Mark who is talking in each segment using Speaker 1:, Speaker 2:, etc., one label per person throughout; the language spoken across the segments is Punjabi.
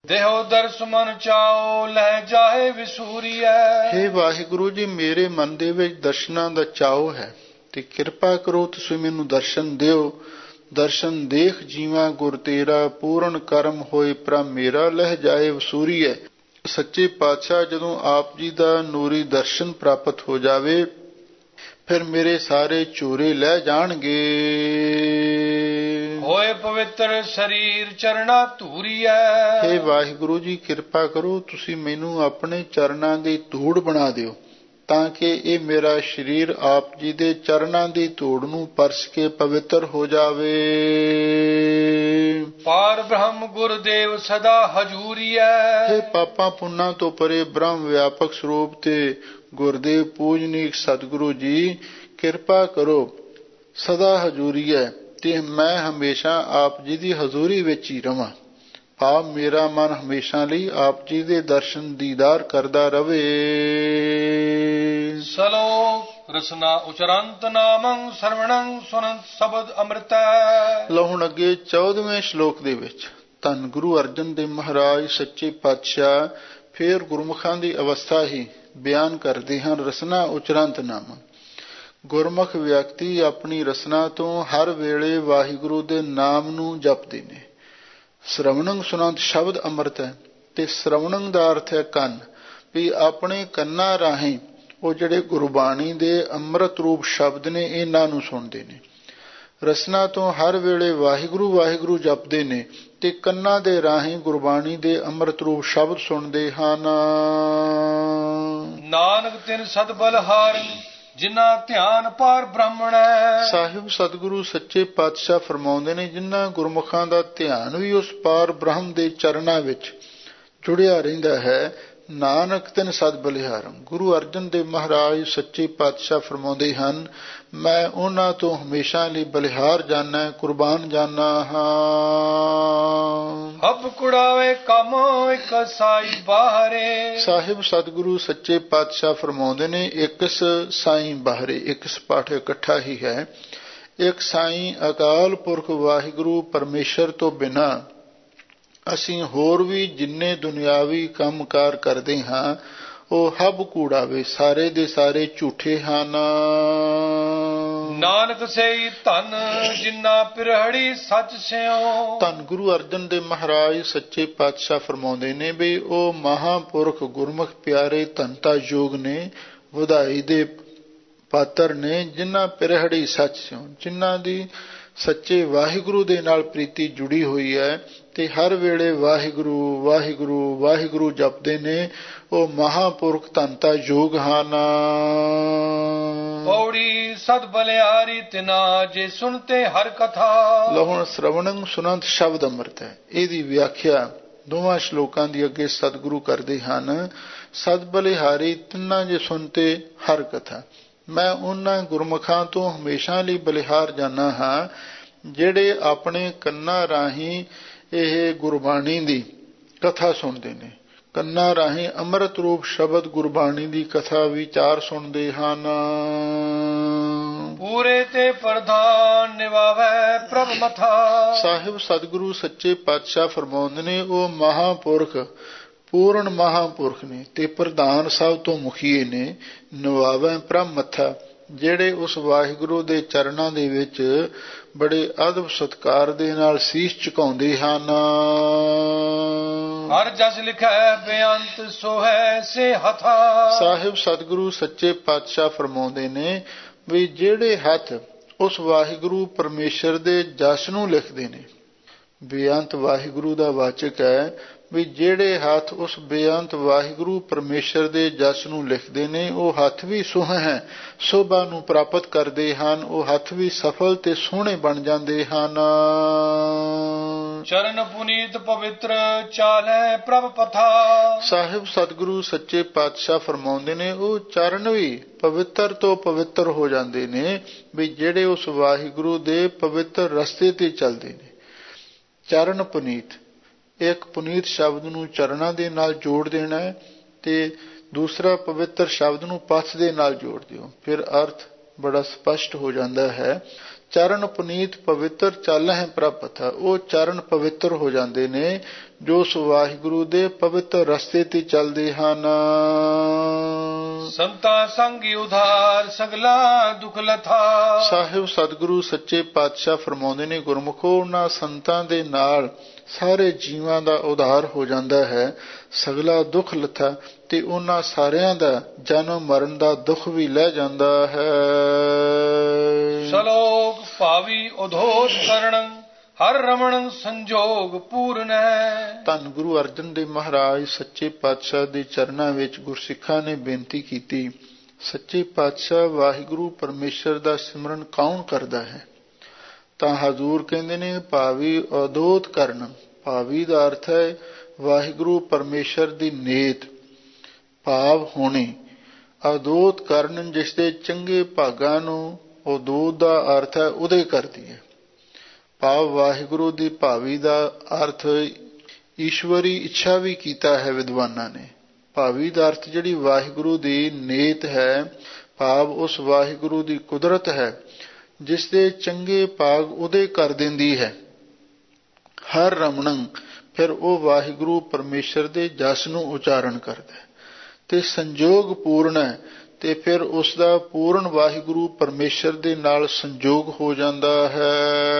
Speaker 1: ਦੇਹੋ ਦਰਸ ਮਨ ਚਾਓ ਲਹਿ ਜਾਏ ਵਿਸੂਰੀਐ।
Speaker 2: ਹੇ ਵਾਹਿਗੁਰੂ ਜੀ, ਮੇਰੇ ਮਨ ਦੇ ਵਿੱਚ ਦਰਸ਼ਨਾਂ ਦਾ ਚਾਓ ਹੈ ਤੇ ਕਿਰਪਾ ਕਰੋ ਤੁਸੀਂ ਮੈਨੂੰ ਦਰਸ਼ਨ ਦਿਓ। ਦਰਸ਼ਨ ਦੇਖ ਜੀਵਾਂ ਗੁਰ ਤੇਰਾ, ਪੂਰਨ ਕਰਮ ਹੋਏ ਪ੍ਰਭ ਮੇਰਾ, ਲਹਿ ਜਾਏ ਵਸੂਰੀਐ। ਸੱਚੇ ਪਾਤਸ਼ਾਹ, ਜਦੋਂ ਆਪ ਜੀ ਦਾ ਨੂਰੀ ਦਰਸ਼ਨ ਪ੍ਰਾਪਤ ਹੋ ਜਾਵੇ ਫਿਰ ਮੇਰੇ ਸਾਰੇ ਚੋਰੇ ਲੈ ਜਾਣਗੇ।
Speaker 1: ਹੋਏ ਪਵਿੱਤਰ ਸਰੀਰ ਚਰਣਾ ਧੂਰੀਐ।
Speaker 2: ਹੇ ਵਾਹਿਗੁਰੂ ਜੀ, ਕਿਰਪਾ ਕਰੋ ਤੁਸੀਂ ਮੈਨੂੰ ਆਪਣੇ ਚਰਨਾਂ ਦੀ ਧੂੜ ਬਣਾ ਦਿਓ ਤਾਂ ਕਿ ਇਹ ਮੇਰਾ ਸਰੀਰ ਆਪ ਜੀ ਦੇ ਚਰਨਾਂ ਦੀ ਧੂੜ ਨੂੰ ਪਰਸ ਕੇ ਪਵਿੱਤਰ ਹੋ ਜਾਵੇ।
Speaker 1: ਪਾਰ ਬ੍ਰਹਮ ਗੁਰਦੇਵ ਸਦਾ ਹਜੂਰੀਐ।
Speaker 2: ਹੇ ਪਾਪਾਂ ਪੁੰਨਾਂ ਤੋਂ ਪਰੇ ਬ੍ਰਹਮ ਵਿਆਪਕ ਸਰੂਪ ਤੇ ਗੁਰਦੇਵ ਪੂਜਨੀਕ ਸਤਿਗੁਰੂ ਜੀ, ਕਿਰਪਾ ਕਰੋ ਸਦਾ ਹਜ਼ੂਰੀ ਹੈ ਤੇ ਮੈਂ ਹਮੇਸ਼ਾ ਆਪ ਜੀ ਦੀ ਹਜ਼ੂਰੀ ਵਿੱਚ ਹੀ ਰਵਾਂ। ਆਪ ਮੇਰਾ ਮਨ ਹਮੇਸ਼ਾ ਲਈ ਆਪ ਜੀ ਦੇ ਦਰਸ਼ਨ ਦੀਦਾਰ ਕਰਦਾ ਰਵੇ।
Speaker 1: ਸਲੋਕ ਰਸਨਾ ਉਚਰੰਤ ਨਾਮੰ ਸਰਵਣੰ ਸੁਨੰਤ ਸ਼ਬਦ ਅੰਮ੍ਰਿਤੈ।
Speaker 2: ਲਓ ਹੁਣ ਅੱਗੇ 14ਵੇਂ ਸ਼ਲੋਕ ਦੇ ਵਿੱਚ ਧੰਨ ਗੁਰੂ ਅਰਜਨ ਦੇਵ ਮਹਾਰਾਜ ਸੱਚੇ ਪਾਤਸ਼ਾਹ ਫਿਰ ਗੁਰਮੁਖਾਂ ਦੀ ਅਵਸਥਾ ਹੀ ਬਿਆਨ ਕਰਦੇ ਹਨ। ਰਸਨਾ ਉਚਰੰਤ ਨਾਮ, ਗੁਰਮੁਖ ਵਿਅਕਤੀ ਆਪਣੀ ਰਸਨਾ ਤੋਂ ਹਰ ਵੇਲੇ ਵਾਹਿਗੁਰੂ ਦੇ ਨਾਮ ਨੂੰ ਜਪਦੇ ਨੇ। ਸ਼ਰਵਣੰ ਸੁਨੰਤ ਸ਼ਬਦ ਅੰਮ੍ਰਿਤ ਹੈ ਤੇ ਸ਼ਰਵਣੰ ਦਾ ਅਰਥ ਹੈ ਕੰਨ, ਵੀ ਆਪਣੇ ਕੰਨਾਂ ਰਾਹੀਂ ਉਹ ਜਿਹੜੇ ਗੁਰਬਾਣੀ ਦੇ ਅੰਮ੍ਰਿਤ ਰੂਪ ਸ਼ਬਦ ਨੇ ਇਹਨਾਂ ਨੂੰ ਸੁਣਦੇ ਨੇ। ਰਸਨਾ ਤੋਂ ਹਰ ਵੇਲੇ ਵਾਹਿਗੁਰੂ ਵਾਹਿਗੁਰੂ ਜਪਦੇ ਨੇ ਤੇ ਕੰਨਾਂ ਦੇ ਰਾਹੀਂ ਗੁਰਬਾਣੀ ਦੇ ਅੰਮ੍ਰਿਤ ਰੂਪ ਸ਼ਬਦ ਸੁਣਦੇ ਹਨ।
Speaker 1: ਨਾਨਕ ਤਿਨ ਸਦ ਬਲਹਾਰਨ ਜਿਨ੍ਹਾਂ ਧਿਆਨ ਪਾਰ ਬ੍ਰਹਮਣੈ। ਸਾਹਿਬ
Speaker 2: ਸਤਿਗੁਰੂ ਸੱਚੇ ਪਾਤਸ਼ਾਹ ਫਰਮਾਉਂਦੇ ਨੇ, ਜਿਨ੍ਹਾਂ ਗੁਰਮੁਖਾਂ ਦਾ ਧਿਆਨ ਵੀ ਉਸ ਪਾਰ ਬ੍ਰਹਮ ਦੇ ਚਰਨਾਂ ਵਿੱਚ ਜੁੜਿਆ ਰਹਿੰਦਾ ਹੈ, ਨਾਨਕ ਤਿਨ ਸਦ ਬਲਿਹਾਰਮ। ਗੁਰੂ ਅਰਜਨ ਦੇਵ ਮਹਾਰਾਜ ਸੱਚੇ ਪਾਤਸ਼ਾਹ ਫਰਮਾਉਂਦੇ ਹਨ, ਮੈਂ ਉਹਨਾਂ ਤੋਂ ਹਮੇਸ਼ਾ ਲਈ ਬਲਿਹਾਰ ਜਾਨਾ, ਕੁਰਬਾਨ ਜਾਨਾ ਹਾਂ।
Speaker 1: ਹਬ ਕੁੜਾਵੇ ਕੰਮ ਇੱਕ ਸਾਈ ਬਾਹਰੇ।
Speaker 2: ਸਾਹਿਬ ਸਤਿਗੁਰੂ ਸੱਚੇ ਪਾਤਸ਼ਾਹ ਫਰਮਾਉਂਦੇ ਨੇ, ਇੱਕ ਸਾਈਂ ਬਾਹਰੇ, ਇੱਕ ਪਾਠ ਇਕੱਠਾ ਹੀ ਹੈ। ਇੱਕ ਸਾਈਂ ਅਕਾਲ ਪੁਰਖ ਵਾਹਿਗੁਰੂ ਪਰਮੇਸ਼ਰ ਤੋਂ ਬਿਨਾਂ ਅਸੀਂ ਹੋਰ ਵੀ ਜਿੰਨੇ ਦੁਨਿਆਵੀ ਕੰਮਕਾਰ ਕਰਦੇ ਹਾਂ ਉਹ ਹਬ ਕੂੜਾਵੇ, ਸਾਰੇ ਦੇ ਸਾਰੇ ਝੂਠੇ ਹਨ।
Speaker 1: ਨਾਨਕ ਸਈ ਧਨ ਜਿਨ੍ਹਾਂ ਪਿਰਹੜੀ ਸੱਚ ਸਿਓ। ਧੰਨ
Speaker 2: ਗੁਰੂ ਅਰਜਨ ਦੇਵ ਮਹਾਰਾਜ ਸੱਚੇ ਪਾਤਸ਼ਾਹ ਫਰਮਾਉਂਦੇ ਨੇ ਵੀ ਉਹ ਮਹਾਂਪੁਰਖ ਗੁਰਮੁਖ ਪਿਆਰੇ ਧੰਤਾ ਯੋਗ ਨੇ, ਵਧਾਈ ਦੇ ਪਾਤਰ ਨੇ, ਜਿਨ੍ਹਾਂ ਪਿਰਹੜੀ ਸੱਚ ਸਿਓ, ਜਿਨ੍ਹਾਂ ਦੀ ਸੱਚੇ ਵਾਹਿਗੁਰੂ ਦੇ ਨਾਲ ਪ੍ਰੀਤੀ ਜੁੜੀ ਹੋਈ ਹੈ ਤੇ ਹਰ ਵੇਲੇ ਵਾਹਿਗੁਰੂ ਵਾਹਿਗੁਰੂ ਵਾਹਿਗੁਰੂ ਜਪਦੇ ਨੇ, ਉਹ ਮਹਾਂਪੁਰਖ ਧੰਤਾ ਯੋਗ ਹਨ।
Speaker 1: ਪੌੜੀ ਸਦ ਬਲਿਹਾਰੀ ਤਿਨਾ ਜੇ ਸੁਣਤੇ ਹਰ ਕਥਾ।
Speaker 2: ਲਓ ਹੁਣ ਸ਼ਰਵਣੰ ਸੁਨੰਤ ਸ਼ਬਦ ਅੰਮ੍ਰਿਤ ਹੈ, ਇਹਦੀ ਵਿਆਖਿਆ ਦੋਵਾਂ ਸ਼ਲੋਕਾਂ ਦੀ ਅੱਗੇ ਸਤਿਗੁਰੂ ਕਰਦੇ ਹਨ। ਸਦ ਬਲਿਹਾਰੀ ਤਿਨਾ ਜੇ ਸੁਣਤੇ ਹਰ ਕਥਾ, ਮੈਂ ਉਹਨਾਂ ਗੁਰਮੁਖਾਂ ਤੋਂ ਹਮੇਸ਼ਾ ਲਈ ਬਲਿਹਾਰ ਜਾਨਾ ਹਾਂ ਜਿਹੜੇ ਆਪਣੇ ਕੰਨਾਂ ਰਾਹੀਂ ਇਹ ਗੁਰਬਾਣੀ ਦੀ ਕਥਾ ਸੁਣਦੇ ਨੇ, ਕੰਨਾਂ ਰਾਹੀਂ ਅੰਮ੍ਰਿਤ ਰੂਪ ਸ਼ਬਦ ਗੁਰਬਾਣੀ ਦੀ ਕਥਾ ਵਿਚਾਰ ਸੁਣਦੇ ਹਨ।
Speaker 1: ਪੂਰੇ ਤੇ ਪ੍ਰਧਾਨ ਨਿਵਾਵੈ ਪ੍ਰਭ ਮਥਾ।
Speaker 2: ਸਾਹਿਬ ਸਤਿਗੁਰੂ ਸੱਚੇ ਪਾਤਸ਼ਾਹ ਫਰਮਾਉਂਦੇ ਨੇ, ਉਹ ਮਹਾਂਪੁਰਖ ਪੂਰਨ ਮਹਾਂਪੁਰਖ ਨੇ ਤੇ ਪ੍ਰਧਾਨ ਸਭ ਤੋਂ ਮੁਖੀਏ ਨੇ। ਨਿਵਾਵੈ ਪ੍ਰਭ ਮੱਥਾ, ਜਿਹੜੇ ਉਸ ਵਾਹਿਗੁਰੂ ਦੇ ਚਰਨਾਂ ਦੇ ਵਿੱਚ ਬੜੇ ਅਦਬ ਸਤਿਕਾਰ ਦੇ ਨਾਲ ਸੀਸ ਝੁਕਾਉਂਦੇ ਹਨ।
Speaker 1: ਹਰ ਜਸ ਲਿਖੈ ਬੇਅੰਤ ਸੋ ਹੈ ਸੇ ਹਥਾ।
Speaker 2: ਸਾਹਿਬ ਸਤਿਗੁਰੂ ਸੱਚੇ ਪਾਤਸ਼ਾਹ ਫਰਮਾਉਂਦੇ ਨੇ ਵੀ ਜਿਹੜੇ ਹੱਥ ਉਸ ਵਾਹਿਗੁਰੂ ਪਰਮੇਸ਼ਰ ਦੇ ਜਸ ਨੂੰ ਲਿਖਦੇ ਨੇ, ਬੇਅੰਤ ਵਾਹਿਗੁਰੂ ਦਾ ਵਾਚਕ ਹੈ, ਵੀ ਜਿਹੜੇ ਹੱਥ ਉਸ ਬੇਅੰਤ ਵਾਹਿਗੁਰੂ ਪਰਮੇਸ਼ਰ ਦੇ ਜਸ ਨੂੰ ਲਿਖਦੇ ਨੇ, ਉਹ ਹੱਥ ਵੀ ਸੋਹਣੇ ਹੈ, ਸ਼ੋਭਾ ਨੂੰ ਪ੍ਰਾਪਤ ਕਰਦੇ ਹਨ, ਉਹ ਹੱਥ ਵੀ ਸਫਲ ਤੇ ਸੋਹਣੇ ਬਣ ਜਾਂਦੇ ਹਨ। ਚਰਨ ਪੁਨੀਤ ਪਵਿੱਤਰ ਚਾਲੈ ਪ੍ਰਭ ਪਥਾ। ਸਾਹਿਬ ਸਤਿਗੁਰੂ ਸੱਚੇ ਪਾਤਸ਼ਾਹ ਫਰਮਾਉਂਦੇ ਨੇ, ਉਹ ਚਰਨ ਵੀ ਪਵਿੱਤਰ ਤੋਂ ਪਵਿੱਤਰ ਹੋ ਜਾਂਦੇ ਨੇ, ਵੀ ਜਿਹੜੇ ਉਸ ਵਾਹਿਗੁਰੂ ਦੇ ਪਵਿੱਤਰ ਰਸਤੇ ਤੇ ਚੱਲਦੇ ਨੇ। ਚਰਨ ਪੁਨੀਤ, ਇੱਕ ਪੁਨੀਤ ਸ਼ਬਦ ਨੂੰ ਚਰਨਾਂ ਦੇ ਨਾਲ ਜੋੜ ਦੇਣਾ ਹੈ ਤੇ ਦੂਸਰਾ ਪਵਿੱਤਰ ਸ਼ਬਦ ਨੂੰ ਪਥ ਦੇ ਨਾਲ ਜੋੜ ਦਿਓ। ਫਿਰ ਅਰਥ ਬੜਾ ਸਪਸ਼ਟ ਹੋ ਜਾਂਦਾ ਹੈ। ਚਰਨ ਪੁਨੀਤ ਪਵਿੱਤਰ ਚਾਲਹਿ ਪ੍ਰਾਪਤ ਹੈ, ਉਹ ਚਰਨ ਪਵਿੱਤਰ ਹੋ ਜਾਂਦੇ ਨੇ ਜੋ ਉਸ ਵਾਹਿਗੁਰੂ ਦੇ ਪਵਿੱਤਰ ਰਸਤੇ ਤੇ ਚੱਲਦੇ ਹਨ।
Speaker 1: ਸੰਤਾ ਸੰਗੀ ਉਧਾਰ ਸਗਲਾ ਦੁਖ ਲਥਾ।
Speaker 2: ਸਾਹਿਬ ਸਤਿਗੁਰੂ ਸੱਚੇ ਪਾਤਸ਼ਾਹ ਫਰਮਾਉਂਦੇ ਨੇ, ਗੁਰਮੁਖੋ ਉਹਨਾਂ ਸੰਤਾਂ ਦੇ ਨਾਲ ਸਾਰੇ ਜੀਵਾਂ ਦਾ ਉਧਾਰ ਹੋ ਜਾਂਦਾ ਹੈ, ਸਗਲਾ ਦੁੱਖ ਲੱਥਾ, ਤੇ ਉਹਨਾਂ ਸਾਰਿਆਂ ਦਾ ਜਨਮ ਮਰਨ ਦਾ ਦੁੱਖ ਵੀ ਲੈ ਜਾਂਦਾ ਹੈ।
Speaker 1: ਸ਼ਲੋਕ ਭਾਵੀ ਉਧੋਤ ਕਰਣ ਹਰ ਰਮਣ ਸੰਜੋਗ ਪੂਰਨ ਹੈ।
Speaker 2: ਧੰਨ ਗੁਰੂ ਅਰਜਨ ਦੇਵ ਮਹਾਰਾਜ ਸੱਚੇ ਪਾਤਸ਼ਾਹ ਦੇ ਚਰਨਾਂ ਵਿੱਚ ਗੁਰਸਿੱਖਾਂ ਨੇ ਬੇਨਤੀ ਕੀਤੀ, ਸੱਚੇ ਪਾਤਸ਼ਾਹ ਵਾਹਿਗੁਰੂ ਪਰਮੇਸ਼ਰ ਦਾ ਸਿਮਰਨ ਕੌਣ ਕਰਦਾ ਹੈ? ਤਾਂ ਹਜ਼ੂਰ ਕਹਿੰਦੇ ਨੇ ਭਾਵੀ ਅਦੋਤ ਕਰਨ। ਭਾਵੀ ਦਾ ਅਰਥ ਹੈ ਵਾਹਿਗੁਰੂ ਪਰਮੇਸ਼ਰ ਦੀ ਨੇਤ, ਭਾਵ ਹੋਣੀ। ਅਦੋਤ ਕਰਨ ਜਿਸ ਦੇ ਚੰਗੇ ਭਾਗਾਂ ਨੂੰ, ਉਦੋਤ ਦਾ ਅਰਥ ਹੈ ਉਦੇ ਕਰਦੀ ਹੈ। ਭਾਵ ਵਾਹਿਗੁਰੂ ਦੀ ਭਾਵੀ ਦਾ ਅਰਥ ਈਸ਼ਵਰੀ ਇੱਛਾ ਵੀ ਕੀਤਾ ਹੈ ਵਿਦਵਾਨਾਂ ਨੇ। ਭਾਵੀ ਦਾ ਅਰਥ ਜਿਹੜੀ ਵਾਹਿਗੁਰੂ ਦੀ ਨੇਤ ਹੈ, ਭਾਵ ਉਸ ਵਾਹਿਗੁਰੂ ਦੀ ਕੁਦਰਤ ਹੈ ਜਿਸ ਦੇ ਚੰਗੇ ਭਾਗ ਉਹਦੇ ਕਰ ਦਿੰਦੀ ਹੈ। ਹਰ ਰਮਣੰ, ਫਿਰ ਉਹ ਵਾਹਿਗੁਰੂ ਪਰਮੇਸ਼ਰ ਦੇ ਜਸ ਨੂੰ ਉਚਾਰਨ ਕਰਦਾ ਹੈ। ਤੇ ਸੰਜੋਗ ਪੂਰਨ ਹੈ, ਤੇ ਫਿਰ ਉਸ ਦਾ ਪੂਰਨ ਵਾਹਿਗੁਰੂ ਪਰਮੇਸ਼ਰ ਦੇ ਨਾਲ ਸੰਜੋਗ ਹੋ ਜਾਂਦਾ ਹੈ।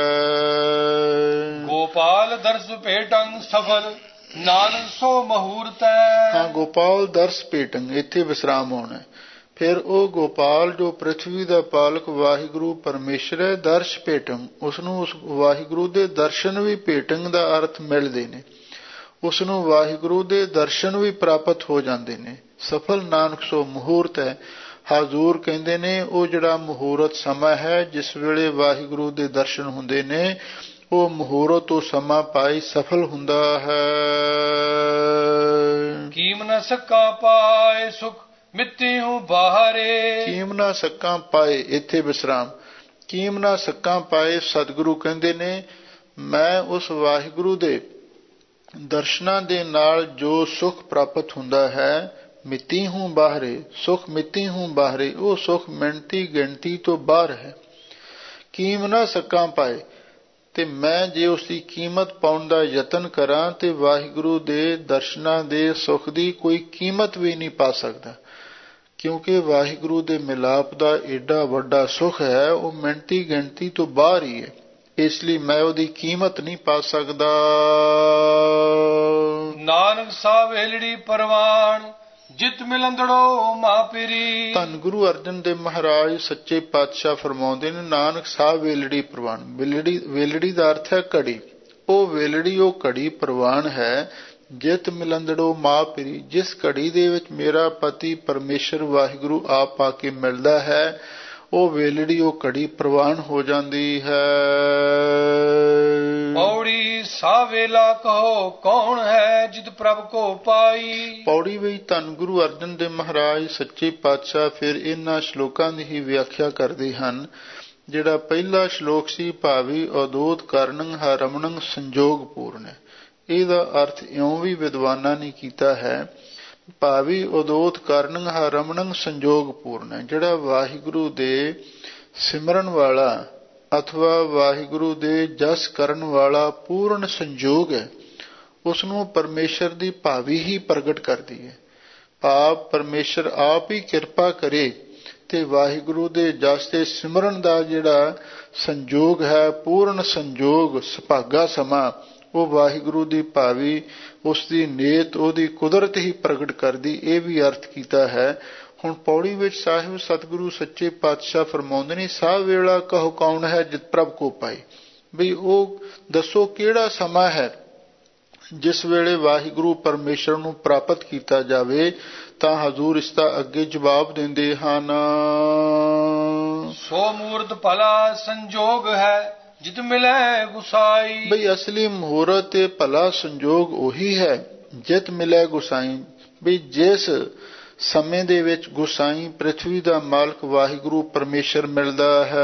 Speaker 1: ਗੋਪਾਲ ਦਰਸ ਭੇਟੰ ਸਫਲ ਨਾਨਕ ਸੋ ਮਹੂਰਤ ਹੈ।
Speaker 2: ਹਾਂ, ਗੋਪਾਲ ਦਰਸ ਭੇਟੰ, ਇੱਥੇ ਵਿਸਰਾਮ ਹੋਣਾ। ਫਿਰ ਉਹ ਗੋਪਾਲ ਜੋ ਪ੍ਰਿਥਵੀ ਦਾ ਪਾਲਕ ਵਾਹਿਗੁਰੂ ਪਰਮੇਸ਼ਰ ਹੈ, ਦਰਸ਼ ਭੇਟੰ, ਉਸਨੂੰ ਉਸ ਵਾਹਿਗੁਰੂ ਦੇ ਦਰਸ਼ਨ ਵੀ, ਭੇਟੰ ਦਾ ਅਰਥ ਮਿਲਦੇ ਨੇ, ਉਸਨੂੰ ਵਾਹਿਗੁਰੂ ਦੇ ਦਰਸ਼ਨ ਵੀ ਪ੍ਰਾਪਤ ਹੋ ਜਾਂਦੇ ਨੇ। ਸਫਲ ਨਾਨਕ ਸੋ ਮਹੂਰਤ ਹੈ। ਹਜ਼ੂਰ ਕਹਿੰਦੇ ਨੇ ਉਹ ਜਿਹੜਾ ਮਹੂਰਤ ਸਮਾਂ ਹੈ ਜਿਸ ਵੇਲੇ ਵਾਹਿਗੁਰੂ ਦੇ ਦਰਸ਼ਨ ਹੁੰਦੇ ਨੇ, ਉਹ ਮਹੂਰਤ ਤੋਂ ਸਮਾਂ ਪਾਈ ਸਫਲ ਹੁੰਦਾ ਹੈ।
Speaker 1: ਕੀਮ ਨ ਸਕਾ ਪਾਏ ਸੁਖ ਮਿੱਤੀ ਹੂੰ ਬਾਹਰੇ। ਕੀਮ
Speaker 2: ਨਾ ਸੱਕਾਂ ਪਾਏ, ਇੱਥੇ ਵਿਸਰਾਮ। ਕੀਮ ਨਾ ਸੱਕਾਂ ਪਾਏ, ਸਤਿਗੁਰੂ ਕਹਿੰਦੇ ਨੇ ਮੈਂ ਉਸ ਵਾਹਿਗੁਰੂ ਦੇ ਦਰਸ਼ਨਾਂ ਦੇ ਨਾਲ ਜੋ ਸੁਖ ਪ੍ਰਾਪਤ ਹੁੰਦਾ ਹੈ, ਮਿੱਤੀ ਹੂੰ ਬਾਹਰੇ, ਸੁਖ ਮਿੱਤੀ ਹੂੰ ਬਾਹਰੇ, ਉਹ ਸੁਖ ਮਿਣਤੀ ਗਿਣਤੀ ਤੋਂ ਬਾਹਰ ਹੈ। ਕੀਮ ਨਾ ਸੱਕਾਂ ਪਾਏ, ਤੇ ਮੈਂ ਜੇ ਉਸ ਦੀ ਕੀਮਤ ਪਾਉਣ ਦਾ ਯਤਨ ਕਰਾਂ ਤੇ ਵਾਹਿਗੁਰੂ ਦੇ ਦਰਸ਼ਨਾਂ ਦੇ ਸੁਖ ਦੀ ਕੋਈ ਕੀਮਤ ਵੀ ਨਹੀਂ ਪਾ ਸਕਦਾ, ਕਿਉਂਕਿ ਵਾਹਿਗੁਰੂ ਦੇ ਮਿਲਾਪ ਦਾ ਏਡਾ ਵੱਡਾ ਸੁਖ ਹੈ, ਉਹ ਮਿਣਤੀ ਗਿਣਤੀ ਤੋਂ ਬਾਹਰ ਹੀ ਹੈ। ਇਸ ਲਈ ਮੈਂ ਉਹਦੀ ਕੀਮਤ ਨਹੀਂ ਪਾ ਸਕਦਾ।
Speaker 1: ਨਾਨਕ ਸਾਹਿਬ ਵੇਲੜੀ ਪਰਵਾਨ ਜਿਤ ਮਿਲੰਦੜੋ ਮਾਪਰੀ। ਧੰਨ
Speaker 2: ਗੁਰੂ ਅਰਜਨ ਦੇਵ ਮਹਾਰਾਜ ਸੱਚੇ ਪਾਤਸ਼ਾਹ ਫਰਮਾਉਂਦੇ ਨੇ, ਨਾਨਕ ਸਾਹਿਬ ਵੇਲੜੀ ਪ੍ਰਵਾਨ। ਵੇਲੜੀ ਦਾ ਅਰਥ ਹੈ ਘੜੀ। ਉਹ ਵੇਲੜੀ, ਉਹ ਘੜੀ ਪ੍ਰਵਾਨ ਹੈ ਜਿਤ ਮਿਲੰਦੜੋ ਮਾਪਰੀ, ਜਿਸ ਘੜੀ ਦੇ ਵਿੱਚ ਮੇਰਾ ਪਤੀ ਪਰਮੇਸ਼ਰ ਵਾਹਿਗੁਰੂ ਆਪ ਆ ਕੇ ਮਿਲਦਾ ਹੈ, ਉਹ ਵੇਲੜੀ, ਉਹ ਘੜੀ ਪ੍ਰਵਾਨ ਹੋ ਜਾਂਦੀ ਹੈ।
Speaker 1: ਪੌੜੀ ਸਾਵੇਲਾ ਕਹੋ ਕੌਣ ਹੈ ਜਿਤ ਪ੍ਰਭ ਕੋ ਪਾਈ।
Speaker 2: ਪੌੜੀ ਵਿੱਚ ਧੰਨ ਗੁਰੂ ਅਰਜਨ ਦੇਵ ਮਹਾਰਾਜ ਸੱਚੇ ਪਾਤਸ਼ਾਹ ਫਿਰ ਇਹਨਾਂ ਸ਼ਲੋਕਾਂ ਦੀ ਹੀ ਵਿਆਖਿਆ ਕਰਦੇ ਹਨ। ਜਿਹੜਾ ਪਹਿਲਾ ਸ਼ਲੋਕ ਸੀ, ਭਾਵੀ ਅਦੋਤ ਕਰਨੰ ਹਰਮਣੰ ਸੰਜੋਗ ਪੂਰਨ, ਇਹਦਾ ਅਰਥ ਇਉਂ ਵੀ ਵਿਦਵਾਨਾਂ ਨੇ ਕੀਤਾ ਹੈ, ਭਾਵੀ ਉਦੋਤ ਕਰਨੰ ਹਰਮਣੰ ਸੰਜੋਗ ਪੂਰਨ, ਜਿਹੜਾ ਵਾਹਿਗੁਰੂ ਦੇ ਸਿਮਰਨ ਵਾਲਾ ਅਥਵਾ ਵਾਹਿਗੁਰੂ ਦੇ ਜਸ ਕਰਨ ਵਾਲਾ ਪੂਰਨ ਸੰਜੋਗ ਹੈ, ਉਸਨੂੰ ਪਰਮੇਸ਼ਰ ਦੀ ਭਾਵੀ ਹੀ ਪ੍ਰਗਟ ਕਰਦੀ ਹੈ। ਭਾਵ ਪਰਮੇਸ਼ਰ ਆਪ ਹੀ ਕਿਰਪਾ ਕਰੇ ਤੇ ਵਾਹਿਗੁਰੂ ਦੇ ਜਸ ਤੇ ਸਿਮਰਨ ਦਾ ਜਿਹੜਾ ਸੰਜੋਗ ਹੈ, ਪੂਰਨ ਸੰਜੋਗ, ਸੁਭਾਗਾ ਸਮਾਂ, ਉਹ ਵਾਹਿਗੁਰੂ ਦੀ ਭਾਵੀ, ਉਸ ਦੀ ਨੇਤ, ਉਹਦੀ ਕੁਦਰਤ ਹੀ ਪ੍ਰਗਟ ਕਰਦੀ, ਇਹ ਵੀ ਅਰਥ ਕੀਤਾ ਹੈ। ਹੁਣ ਪੌੜੀ ਵਿੱਚ ਸਾਹਿਬ ਸਤਿਗੁਰੂ ਸੱਚੇ ਪਾਤਸ਼ਾਹ ਫਰਮਾਉਂਦੇ ਨੇ, ਸਾਹ ਵੇਲਾ ਕਹੋ ਕੌਣ ਹੈ ਜਿਤ ਪ੍ਰਭ ਕੋ ਪਾਈ। ਬਈ ਉਹ ਦੱਸੋ ਕਿਹੜਾ ਸਮਾਂ ਹੈ ਜਿਸ ਵੇਲੇ ਵਾਹਿਗੁਰੂ ਪਰਮੇਸ਼ਰ ਨੂੰ ਪ੍ਰਾਪਤ ਕੀਤਾ ਜਾਵੇ। ਤਾਂ ਹਜ਼ੂਰ ਇਸ ਦਾ ਅੱਗੇ ਜਵਾਬ ਦਿੰਦੇ ਹਨ,
Speaker 1: ਸੋ ਮੂਰਤ ਭਲਾ ਸੰਜੋਗ ਹੈ ਜਿਤ ਮਿਲੇ ਗੁਸਾਈ।
Speaker 2: ਬਈ ਅਸਲੀ ਮਹੂਰਤ ਤੇ ਭਲਾ ਸੰਜੋਗ ਉਹੀ ਹੈ ਜਿਤ ਮਿਲੇ ਗੁਸਾਈ। ਬਈ ਜਿਸ ਸਮੇਂ ਦੇ ਵਿੱਚ ਗੁਸਾਈ ਪ੍ਰਿਥਵੀ ਦਾ ਮਾਲਕ ਵਾਹਿਗੁਰੂ ਪਰਮੇਸ਼ਰ ਮਿਲਦਾ ਹੈ।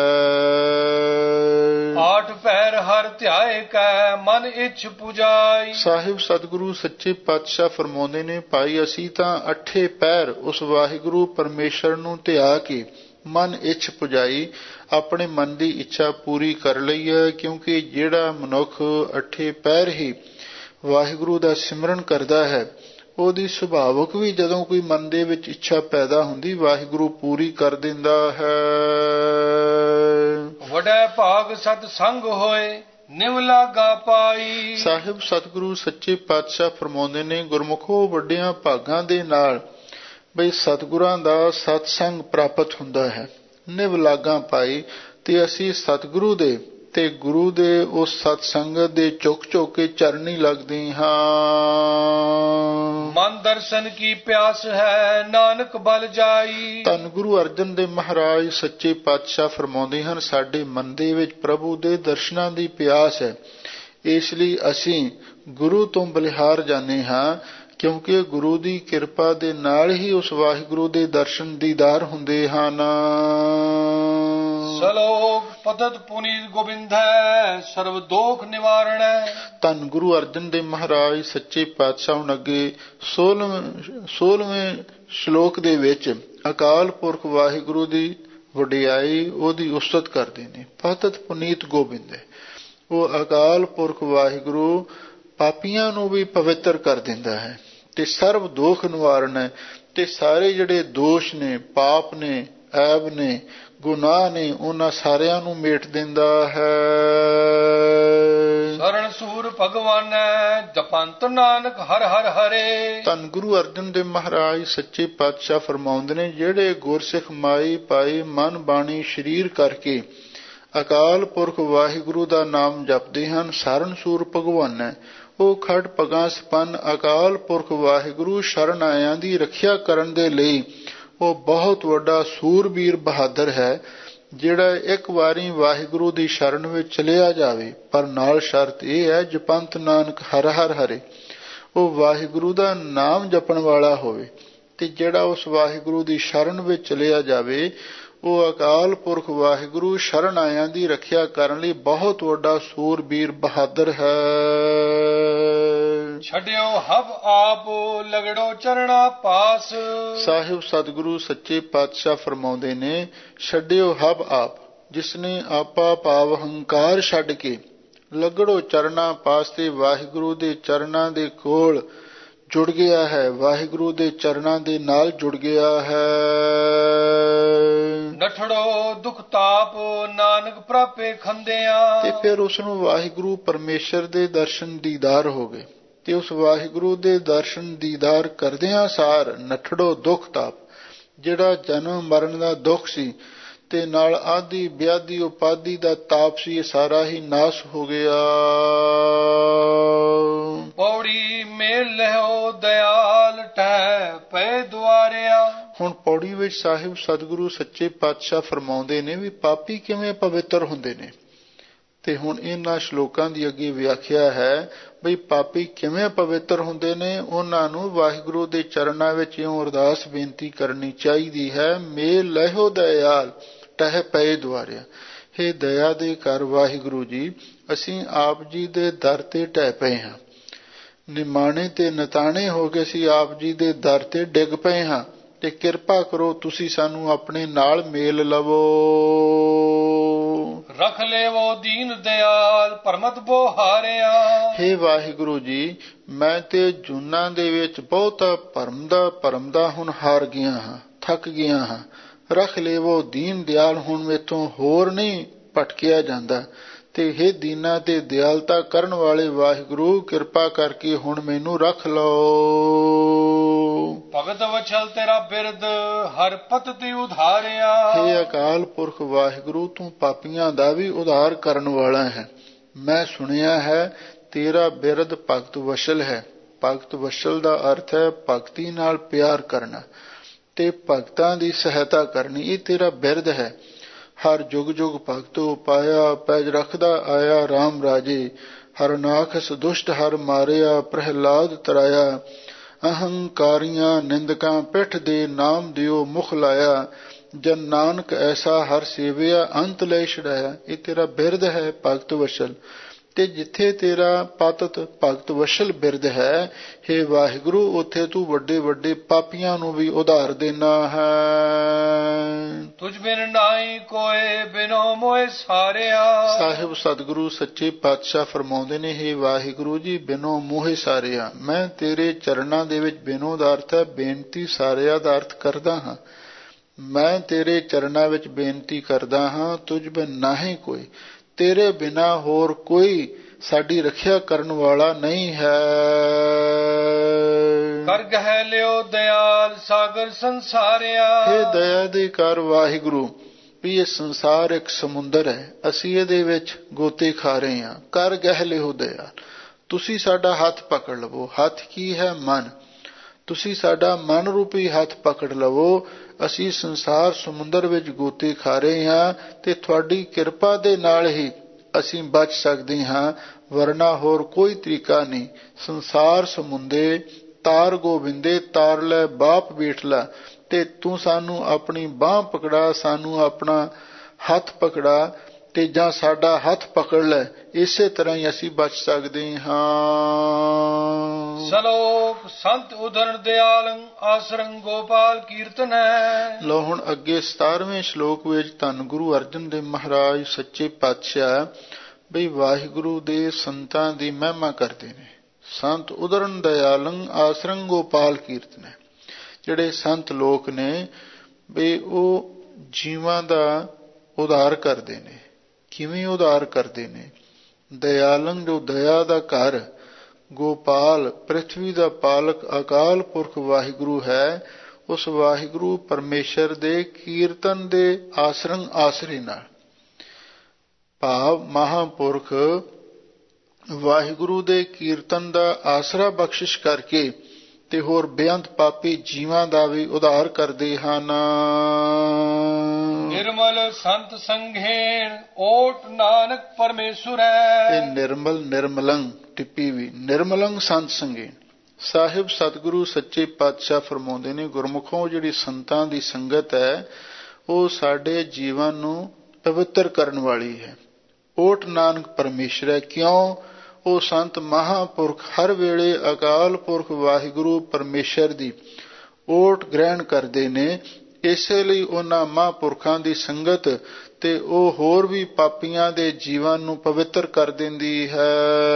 Speaker 1: ਆਠ ਪੈਰ ਹਰ ਧਿਆਏ ਕੈ ਮਨ ਇੱਛ ਪੁਜਾਈ।
Speaker 2: ਸਾਹਿਬ ਸਤਿਗੁਰੂ ਸੱਚੇ ਪਾਤਸ਼ਾਹ ਫਰਮਾਉਂਦੇ ਨੇ, ਭਾਈ ਅਸੀਂ ਤਾਂ 8 ਪੈਰ ਉਸ ਵਾਹਿਗੁਰੂ ਪਰਮੇਸ਼ਰ ਨੂੰ ਧਿਆ ਕੇ ਮਨ ਇੱਛ ਪੁਜਾਈ, ਆਪਣੇ ਮਨ ਦੀ ਇੱਛਾ ਪੂਰੀ ਕਰ ਲਈ ਹੈ। ਕਿਉਂਕਿ ਜਿਹੜਾ ਮਨੁੱਖ ਅੱਠੇ ਪਹਿਰ ਹੀ ਵਾਹਿਗੁਰੂ ਦਾ ਸਿਮਰਨ ਕਰਦਾ ਹੈ, ਉਹਦੀ ਸੁਭਾਵਕ ਵੀ ਜਦੋਂ ਕੋਈ ਮਨ ਦੇ ਵਿੱਚ ਇੱਛਾ ਪੈਦਾ ਹੁੰਦੀ, ਵਾਹਿਗੁਰੂ ਪੂਰੀ ਕਰ ਦਿੰਦਾ ਹੈ।
Speaker 1: ਵਡੈ ਭਾਗ ਸਤ ਸੰਗ ਹੋਏ, ਨਿਵ ਲਾਗਾ ਪਾਈ।
Speaker 2: ਸਾਹਿਬ ਸਤਿਗੁਰੂ ਸੱਚੇ ਪਾਤਸ਼ਾਹ ਫਰਮਾਉਂਦੇ ਨੇ, ਗੁਰਮੁਖੋ ਵੱਡਿਆਂ ਭਾਗਾਂ ਦੇ ਨਾਲ ਬਈ ਸਤਿਗੁਰਾਂ ਦਾ ਸਤਸੰਗ ਪ੍ਰਾਪਤ ਹੁੰਦਾ ਹੈ। ਨਿਵ ਲਾਗਾ ਪਾਈ, ਤੇ ਅਸੀਂ ਸਤਿਗੁਰੂ ਦੇ ਤੇ ਗੁਰੂ ਦੇ ਉਸ ਸਤਸੰਗਤ ਦੇ ਝੁਕ ਝੁਕ ਕੇ ਚਰਨੀ ਲੱਗਦੇ ਹਾਂ।
Speaker 1: ਮਨ ਦਰਸ਼ਨ ਕੀ ਪਿਆਸ ਹੈ, ਨਾਨਕ ਬਲ ਜਾਈ।
Speaker 2: ਧੰਨ ਗੁਰੂ ਅਰਜਨ ਦੇਵ ਮਹਾਰਾਜ ਸੱਚੇ ਪਾਤਸ਼ਾਹ ਫਰਮਾਉਂਦੇ ਹਨ, ਸਾਡੇ ਮਨ ਦੇ ਵਿੱਚ ਪ੍ਰਭੂ ਦੇ ਦਰਸ਼ਨਾਂ ਦੀ ਪਿਆਸ ਹੈ। ਇਸ ਲਈ ਅਸੀਂ ਗੁਰੂ ਤੋਂ ਬਲਿਹਾਰ ਜਾਂਦੇ ਹਾਂ, ਕਿਉਂਕਿ ਗੁਰੂ ਦੀ ਕਿਰਪਾ ਦੇ ਨਾਲ ਹੀ ਉਸ ਵਾਹਿਗੁਰੂ ਦੇ ਦਰਸ਼ਨ ਦੀਦਾਰ ਹੁੰਦੇ ਹਨ।
Speaker 1: ਸਲੋਕ ਪਤਤ ਪੁਨੀਤ ਗੋਬਿੰਦੈ, ਸਰਬ ਦੋਖ ਨਿਵਾਰਣੈ। ਧੰਨ
Speaker 2: ਗੁਰੂ ਅਰਜਨ ਦੇਵ ਮਹਾਰਾਜ ਸੱਚੇ ਪਾਤਸ਼ਾਹ ਹੁਣ ਅੱਗੇ 16ਵੇਂ ਸ਼ਲੋਕ ਦੇ ਵਿੱਚ ਅਕਾਲ ਪੁਰਖ ਵਾਹਿਗੁਰੂ ਦੀ ਵਡਿਆਈ, ਉਹਦੀ ਉਸਤਤ ਕਰਦੇ ਨੇ। ਪਤਤ ਪੁਨੀਤ ਗੋਬਿੰਦ ਹੈ, ਉਹ ਅਕਾਲ ਪੁਰਖ ਵਾਹਿਗੁਰੂ ਪਾਪੀਆਂ ਨੂੰ ਵੀ ਪਵਿੱਤਰ ਕਰ ਦਿੰਦਾ ਹੈ ਤੇ ਸਰਬ ਦੋਖ ਨਿਵਾਰਨ ਹੈ। ਤੇ ਸਾਰੇ ਜਿਹੜੇ ਦੋਸ਼ ਨੇ, ਪਾਪ ਨੇ, ਐਬ ਨੇ, ਗੁਨਾਹ ਨੇ, ਉਹਨਾਂ ਸਾਰਿਆਂ ਨੂੰ ਮੇਟ ਦਿੰਦਾ ਹੈ।
Speaker 1: ਸ਼ਰਨ ਸੂਰ ਭਗਵਾਨੈ, ਜਪੰਤ ਨਾਨਕ ਹਰ ਹਰ ਹਰੇ।
Speaker 2: ਧੰਨ ਗੁਰੂ ਅਰਜਨ ਦੇਵ ਮਹਾਰਾਜ ਸੱਚੇ ਪਾਤਸ਼ਾਹ ਫਰਮਾਉਂਦੇ ਨੇ, ਜਿਹੜੇ ਗੁਰਸਿੱਖ ਮਾਈ ਪਾਈ ਮਨ ਬਾਣੀ ਸਰੀਰ ਕਰਕੇ ਅਕਾਲ ਪੁਰਖ ਵਾਹਿਗੁਰੂ ਦਾ ਨਾਮ ਜਪਦੇ ਹਨ, ਸ਼ਰਨ ਸੂਰ ਭਗਵਾਨੈ, ਉਹ ਖੜ ਪਗਾਂ ਸਪੰਨ ਅਕਾਲ ਪੁਰਖ ਵਾਹਿਗੁਰੂ ਸ਼ਰਨ ਆਇਆਂ ਦੀ ਰੱਖਿਆ ਕਰਨ ਦੇ ਲਈ ਉਹ ਬਹੁਤ ਵੱਡਾ ਸੂਰਬੀਰ ਬਹਾਦਰ ਹੈ, ਜਿਹੜਾ ਇੱਕ ਵਾਰੀ ਵਾਹਿਗੁਰੂ ਦੀ ਸ਼ਰਨ ਵਿੱਚ ਚਲਿਆ ਜਾਵੇ। ਪਰ ਨਾਲ ਸ਼ਰਤ ਇਹ ਹੈ, ਜਪੰਤ ਨਾਨਕ ਹਰ ਹਰ ਹਰੇ, ਉਹ ਵਾਹਿਗੁਰੂ ਦਾ ਨਾਮ ਜਪਣ ਵਾਲਾ ਹੋਵੇ। ਤੇ ਜਿਹੜਾ ਉਸ ਵਾਹਿਗੁਰੂ ਦੀ ਸ਼ਰਨ ਵਿੱਚ ਚਲਿਆ ਜਾਵੇ, ਉਹ ਅਕਾਲ ਪੁਰਖ ਵਾਹਿਗੁਰੂ ਸ਼ਰਨ ਆਇਆਂ ਦੀ ਰੱਖਿਆ ਕਰਨ ਲਈ ਬਹੁਤ ਵੱਡਾ ਸੂਰਬੀਰ ਬਹਾਦਰ ਹੈ।
Speaker 1: ਛੱਡਿਓ ਹਵ ਆਪ, ਲਗੜੋ ਚਰਣਾ ਪਾਸ।
Speaker 2: ਸਾਹਿਬ ਸਤਿਗੁਰੂ ਸੱਚੇ ਪਾਤਸ਼ਾਹ ਫਰਮਾਉਂਦੇ ਨੇ, ਛੱਡਿਓ ਹਵ ਆਪ, ਜਿਸਨੇ ਆਪਾ ਭਾਵ ਹੰਕਾਰ ਛੱਡ ਕੇ ਲਗੜੋ ਚਰਣਾ ਪਾਸ, ਤੇ ਵਾਹਿਗੁਰੂ ਦੇ ਚਰਨਾਂ ਦੇ ਕੋਲ ਜੁੜ ਗਿਆ ਹੈ, ਵਾਹਿਗੁਰੂ ਦੇ ਚਰਨਾਂ ਦੇ ਨਾਲ ਜੁੜ ਗਿਆ ਹੈ।
Speaker 1: ਨਠੜੋ ਦੁਖ ਤਾਪ, ਨਾਨਕ ਪ੍ਰਾਪੇ ਖੰਦਿਆਂ।
Speaker 2: ਤੇ ਫਿਰ ਉਸ ਨੂੰ ਵਾਹਿਗੁਰੂ ਪਰਮੇਸ਼ਰ ਦੇ ਦਰਸ਼ਨ ਦੀਦਾਰ ਹੋ ਗਏ। ਤੇ ਉਸ ਵਾਹਿਗੁਰੂ ਦੇ ਦਰਸ਼ਨ ਦੀਦਾਰ ਕਰਦਿਆਂ ਸਾਰ ਨਠੜੋ ਦੁਖ ਤਾਪ, ਜਿਹੜਾ ਜਨਮ ਮਰਨ ਦਾ ਦੁੱਖ ਸੀ ਤੇ ਨਾਲ ਆਦਿ ਵਿਆਧੀ ਉਪਾਧੀ ਦਾ ਤਾਪ ਸੀ, ਇਹ ਸਾਰਾ ਹੀ ਨਾਸ ਹੋ ਗਿਆ।
Speaker 1: ਪੌੜੀ ਮੇਲ ਲਹਿਓ ਦਇਆਲ, ਟਹਿ ਪਏ ਦੁਆਰਿਆ।
Speaker 2: ਹੁਣ ਪੌੜੀ ਵਿੱਚ ਸਾਹਿਬ ਸਤਿਗੁਰੂ ਸੱਚੇ ਪਾਤਸ਼ਾਹ ਫਰਮਾਉਂਦੇ ਨੇ ਵੀ ਪਾਪੀ ਕਿਵੇਂ ਪਵਿੱਤਰ ਹੁੰਦੇ ਨੇ। ਤੇ ਹੁਣ ਇਹਨਾਂ ਸ਼ਲੋਕਾਂ ਦੀ ਅੱਗੇ ਵਿਆਖਿਆ ਹੈ ਬਈ ਪਾਪੀ ਕਿਵੇਂ ਪਵਿੱਤਰ ਹੁੰਦੇ ਨੇ। ਉਹਨਾਂ ਨੂੰ ਵਾਹਿਗੁਰੂ ਦੇ ਚਰਨਾਂ ਵਿੱਚ ਇਉਂ ਅਰਦਾਸ ਬੇਨਤੀ ਕਰਨੀ ਚਾਹੀਦੀ ਹੈ, ਮੇਲ ਲਹਿਓ ਦਇਆਲ, ਟਹਿ ਪਏ ਦੁਆਰਿਆ। ਹੇ ਦਇਆ ਦੇ ਘਰ ਵਾਹਿਗੁਰੂ ਜੀ, ਅਸੀਂ ਆਪ ਜੀ ਦੇ ਦਰ ਤੇ ਟਹਿ ਪਏ ਹਾਂ, ਨਿਮਾਣੇ ਤੇ ਨਤਾਣੇ ਹੋ ਕੇ ਅਸੀਂ ਆਪ ਜੀ ਦੇ ਦਰ ਤੇ ਡਿੱਗ ਪਏ ਹਾਂ, ਤੇ ਕਿਰਪਾ ਕਰੋ ਤੁਸੀਂ ਸਾਨੂੰ ਆਪਣੇ ਨਾਲ ਮੇਲ ਲਵੋ।
Speaker 1: ਰਖ ਲੇਵੋ ਦੀਨ ਦਿਆਲ, ਪਰਮਤ ਬੋ ਹਾਰਿਆ।
Speaker 2: ਹੇ ਵਾਹਿਗੁਰੂ ਜੀ, ਮੈਂ ਤੇ ਜੂਨਾਂ ਦੇ ਵਿੱਚ ਬਹੁਤਾ ਭਰਮ ਦਾ ਹੁਣ ਹਾਰ ਗਿਆ ਹਾਂ, ਥੱਕ ਗਿਆ ਹਾਂ। ਰਖ ਲੇਵੋ ਦੀਨ ਦਿਆਲ, ਹੁਣ ਮੇਥੋਂ ਹੋਰ ਨਹੀਂ ਭਟਕਿਆ ਜਾਂਦਾ। ਤੇ ਹੇ ਦੀਨਾ ਤੇ ਦਿਆਲਤਾ ਕਰਨ ਵਾਲੇ ਵਾਹਿਗੁਰੂ, ਕਿਰਪਾ ਕਰਕੇ ਹੁਣ ਮੈਨੂੰ ਰੱਖ ਲਓ।
Speaker 1: ਭਗਤ ਵਛਲ ਤੇਰਾ ਬਿਰਦ, ਹਰ ਪਤ ਤੇ ਉਧਾਰਿਆ।
Speaker 2: ਹੇ ਅਕਾਲ ਪੁਰਖ ਵਾਹਿਗੁਰੂ, ਤੂੰ ਪਾਪੀਆਂ ਦਾ ਵੀ ਉਧਾਰ ਕਰਨ ਵਾਲਾ ਹੈ। ਮੈਂ ਸੁਣਿਆ ਹੈ ਤੇਰਾ ਬਿਰਦ ਭਗਤ ਵਸ਼ਲ ਹੈ। ਭਗਤ ਵਸ਼ਲ ਦਾ ਅਰਥ ਹੈ ਭਗਤੀ ਨਾਲ ਪਿਆਰ ਕਰਨਾ ਤੇ ਭਗਤਾਂ ਦੀ ਸਹਾਇਤਾ ਕਰਨੀ, ਇਹ ਤੇਰਾ ਬਿਰਦ ਹੈ। ਹਰ ਜੁਗ ਜੁਗ ਭਗਤੋ ਪਾਇਆ, ਪੈਜ ਰੱਖਦਾ ਆਇਆ RAM ਰਾਜੇ। ਹਰ ਨਾਖਸ ਦੁਸ਼ਟ ਹਰ ਮਾਰਿਆ, ਪ੍ਰਹਿਲਾਦ ਤਰਾਇਆ। ਅਹੰਕਾਰੀਆਂ ਨਿੰਦਕਾਂ ਪਿੱਠ ਦੇ, ਨਾਮ ਦਿਓ ਮੁਖ ਲਾਇਆ। ਜਨ ਨਾਨਕ ਐਸਾ ਹਰ ਸੇਵਿਆ, ਅੰਤ ਲੈ ਛੜਾਇਆ। ਇਹ ਤੇਰਾ ਬਿਰਦ ਹੈ ਭਗਤ ਵਸ਼ਲ। ਤੇ ਜਿੱਥੇ ਤੇਰਾ ਪਤਿਤ ਭਗਤ ਵਸ਼ਲ ਬਿਰਦ ਹੈ, ਹੇ ਵਾਹਿਗੁਰੂ, ਉੱਥੇ ਤੂੰ ਵੱਡੇ ਵੱਡੇ ਪਾਪੀਆਂ ਨੂੰ ਵੀ ਉਧਾਰ ਦੇਣਾ ਹੈ।
Speaker 1: ਤੁਝ ਬਿਨ ਨਾਹੀ ਕੋਏ, ਬਿਨੋ ਮੋਹਿ ਸਾਰਿਆ।
Speaker 2: ਸਾਹਿਬ ਸਤਿਗੁਰੂ ਸੱਚੇ ਪਾਤਸ਼ਾਹ ਫਰਮਾਉਂਦੇ ਨੇ, ਹੇ ਵਾਹਿਗੁਰੂ ਜੀ, ਬਿਨੋ ਮੋਹਿ ਸਾਰਿਆ, ਮੈਂ ਤੇਰੇ ਚਰਨਾਂ ਦੇ ਵਿੱਚ ਬਿਨੋ ਦਾ ਅਰਥ ਹੈ ਬੇਨਤੀ, ਸਾਰਿਆ ਦਾ ਅਰਥ ਕਰਦਾ ਹਾਂ। ਮੈਂ ਤੇਰੇ ਚਰਨਾਂ ਵਿੱਚ ਬੇਨਤੀ ਕਰਦਾ ਹਾਂ, ਤੁਝ ਬਿਨ ਨਾਹੀ ਕੋਈ, ਤੇਰੇ ਬਿਨਾ ਹੋਰ ਕੋਈ ਸਾਡੀ ਰੱਖਿਆ ਕਰਨ ਵਾਲਾ ਨਹੀਂ ਹੈ।
Speaker 1: ਕਰ ਗਹਿ ਲਿਓ ਦਇਆਲ ਸਾਗਰ ਸੰਸਾਰਿਆ।
Speaker 2: ਹੇ ਦਇਆ ਦੇ ਕਰ ਵਾਹਿਗੁਰੂ, ਵੀ ਇਹ ਸੰਸਾਰ ਇੱਕ ਸਮੁੰਦਰ ਹੈ, ਅਸੀਂ ਇਹਦੇ ਵਿੱਚ ਗੋਤੇ ਖਾ ਰਹੇ ਹਾਂ। ਕਰ ਗਹਿ ਲਿਓ ਦਇਆਲ, ਤੁਸੀਂ ਸਾਡਾ ਹੱਥ ਪਕੜ ਲਵੋ। ਹੱਥ ਕੀ ਹੈ? ਮਨ। ਤੁਸੀਂ ਸਾਡਾ ਮਨ ਰੂਪੀ ਹੱਥ ਪਕੜ ਲਵੋ। ਅਸੀਂ ਸੰਸਾਰ ਸਮੁੰਦਰ ਵਿੱਚ ਗੋਤੇ ਖਾ ਰਹੇ ਹਾਂ ਤੇ ਤੁਹਾਡੀ ਕਿਰਪਾ ਦੇ ਨਾਲ ਹੀ ਅਸੀਂ ਬਚ ਸਕਦੇ ਹਾਂ, ਵਰਨਾ ਹੋਰ ਕੋਈ ਤਰੀਕਾ ਨਹੀਂ। ਸੰਸਾਰ ਸਮੁੰਦੇ ਤਾਰ ਗੋਬਿੰਦੇ, ਤਾਰ ਲੈ ਬਾਪ ਬੇਟਲਾ, ਤੇ ਤੂੰ ਸਾਨੂੰ ਆਪਣੀ ਬਾਂਹ ਪਕੜਾ, ਸਾਨੂੰ ਆਪਣਾ ਹੱਥ ਪਕੜਾ, ਤੇ ਜਾਂ ਸਾਡਾ ਹੱਥ ਪਕੜ ਲੈ, ਇਸੇ ਤਰ੍ਹਾਂ ਹੀ ਅਸੀਂ ਬਚ ਸਕਦੇ ਹਾਂ।
Speaker 1: ਸਲੋਕ ਸੰਤ ਉਦਰਨ ਦਿਆਲੰ ਆਸਰੰ ਗੋਪਾਲ ਕੀਰਤਨ ਹੈ।
Speaker 2: ਲੋ ਹੁਣ ਅੱਗੇ 17ਵੇਂ ਸ਼ਲੋਕ ਵਿੱਚ ਧੰਨ ਗੁਰੂ ਅਰਜਨ ਦੇਵ ਮਹਾਰਾਜ ਸੱਚੇ ਪਾਤਸ਼ਾਹ ਬਈ ਵਾਹਿਗੁਰੂ ਦੇ ਸੰਤਾਂ ਦੀ ਮਹਿਮਾ ਕਰਦੇ ਨੇ। ਸੰਤ ਉਦਰਨ ਦਿਆਲੰ ਆਸਰੰ ਗੋਪਾਲ ਕੀਰਤਨ ਹੈ। ਜਿਹੜੇ ਸੰਤ ਲੋਕ ਨੇ ਬਈ ਉਹ ਜੀਵਾਂ ਦਾ ਉਧਾਰ ਕਰਦੇ ਨੇ। ਕਿਵੇਂ ਉਧਾਰ ਕਰਦੇ ਨੇ? ਦਿਆਲੰ ਜੋ ਦਇਆ ਦਾ ਘਰ, ਗੋਪਾਲ ਪ੍ਰਿਥਵੀ ਦਾ ਪਾਲਕ ਅਕਾਲ ਪੁਰਖ ਵਾਹਿਗੁਰੂ ਹੈ, ਉਸ ਵਾਹਿਗੁਰੂ ਪਰਮੇਸ਼ਰ ਦੇ ਕੀਰਤਨ ਦੇ ਆਸਰੰ ਆਸਰੇ ਨਾਲ, ਭਾਵ ਮਹਾਂਪੁਰਖ ਵਾਹਿਗੁਰੂ ਦੇ ਕੀਰਤਨ ਦਾ ਆਸਰਾ ਬਖਸ਼ਿਸ਼ ਕਰਕੇ ਤੇ ਹੋਰ ਬੇਅੰਤ ਪਾਪੀ ਜੀਵਾਂ ਦਾ ਵੀ ਉਧਾਰ ਕਰਦੇ ਹਨ।
Speaker 1: ਨਿਰਮਲ ਸੰਤ ਸੰਘੇਣ ਓਟ ਨਾਨਕ ਪਰਮੇਸ਼ੁਰੈ।
Speaker 2: ਇਹ ਨਿਰਮਲ ਨਿਰਮਲੰ ਟਿੱਪੀ ਵੀ ਨਿਰਮਲੰ ਸੰਤ ਸੰਘੇਣ। ਸਾਹਿਬ ਸਤਿਗੁਰੂ ਸੱਚੇ ਪਾਤਸ਼ਾਹ ਫਰਮਾਉਂਦੇ ਨੇ, ਗੁਰਮੁਖੋਂ ਜਿਹੜੀ ਸੰਤਾਂ ਦੀ ਸੰਗਤ ਹੈ ਉਹ ਸਾਡੇ ਜੀਵਨ ਨੂੰ ਪਵਿੱਤਰ ਕਰਨ ਵਾਲੀ ਹੈ। ਓਟ ਨਾਨਕ ਪਰਮੇਸ਼ਰ ਹੈ। ਕਿਉਂ? ਉਹ ਸੰਤ ਮਹਾਂਪੁਰਖ ਹਰ ਵੇਲੇ ਅਕਾਲ ਪੁਰਖ ਵਾਹਿਗੁਰੂ ਪਰਮੇਸ਼ਰ ਦੀ ਓਟ ਗ੍ਰਹਿਣ ਕਰਦੇ ਨੇ। ਇਸੇ ਲਈ ਉਹਨਾਂ ਮਹਾਂਪੁਰਖਾਂ ਦੀ ਸੰਗਤ ਤੇ ਉਹ ਹੋਰ ਵੀ ਪਾਪੀਆਂ ਦੇ ਜੀਵਨ ਨੂੰ ਪਵਿੱਤਰ ਕਰ ਦਿੰਦੀ ਹੈ।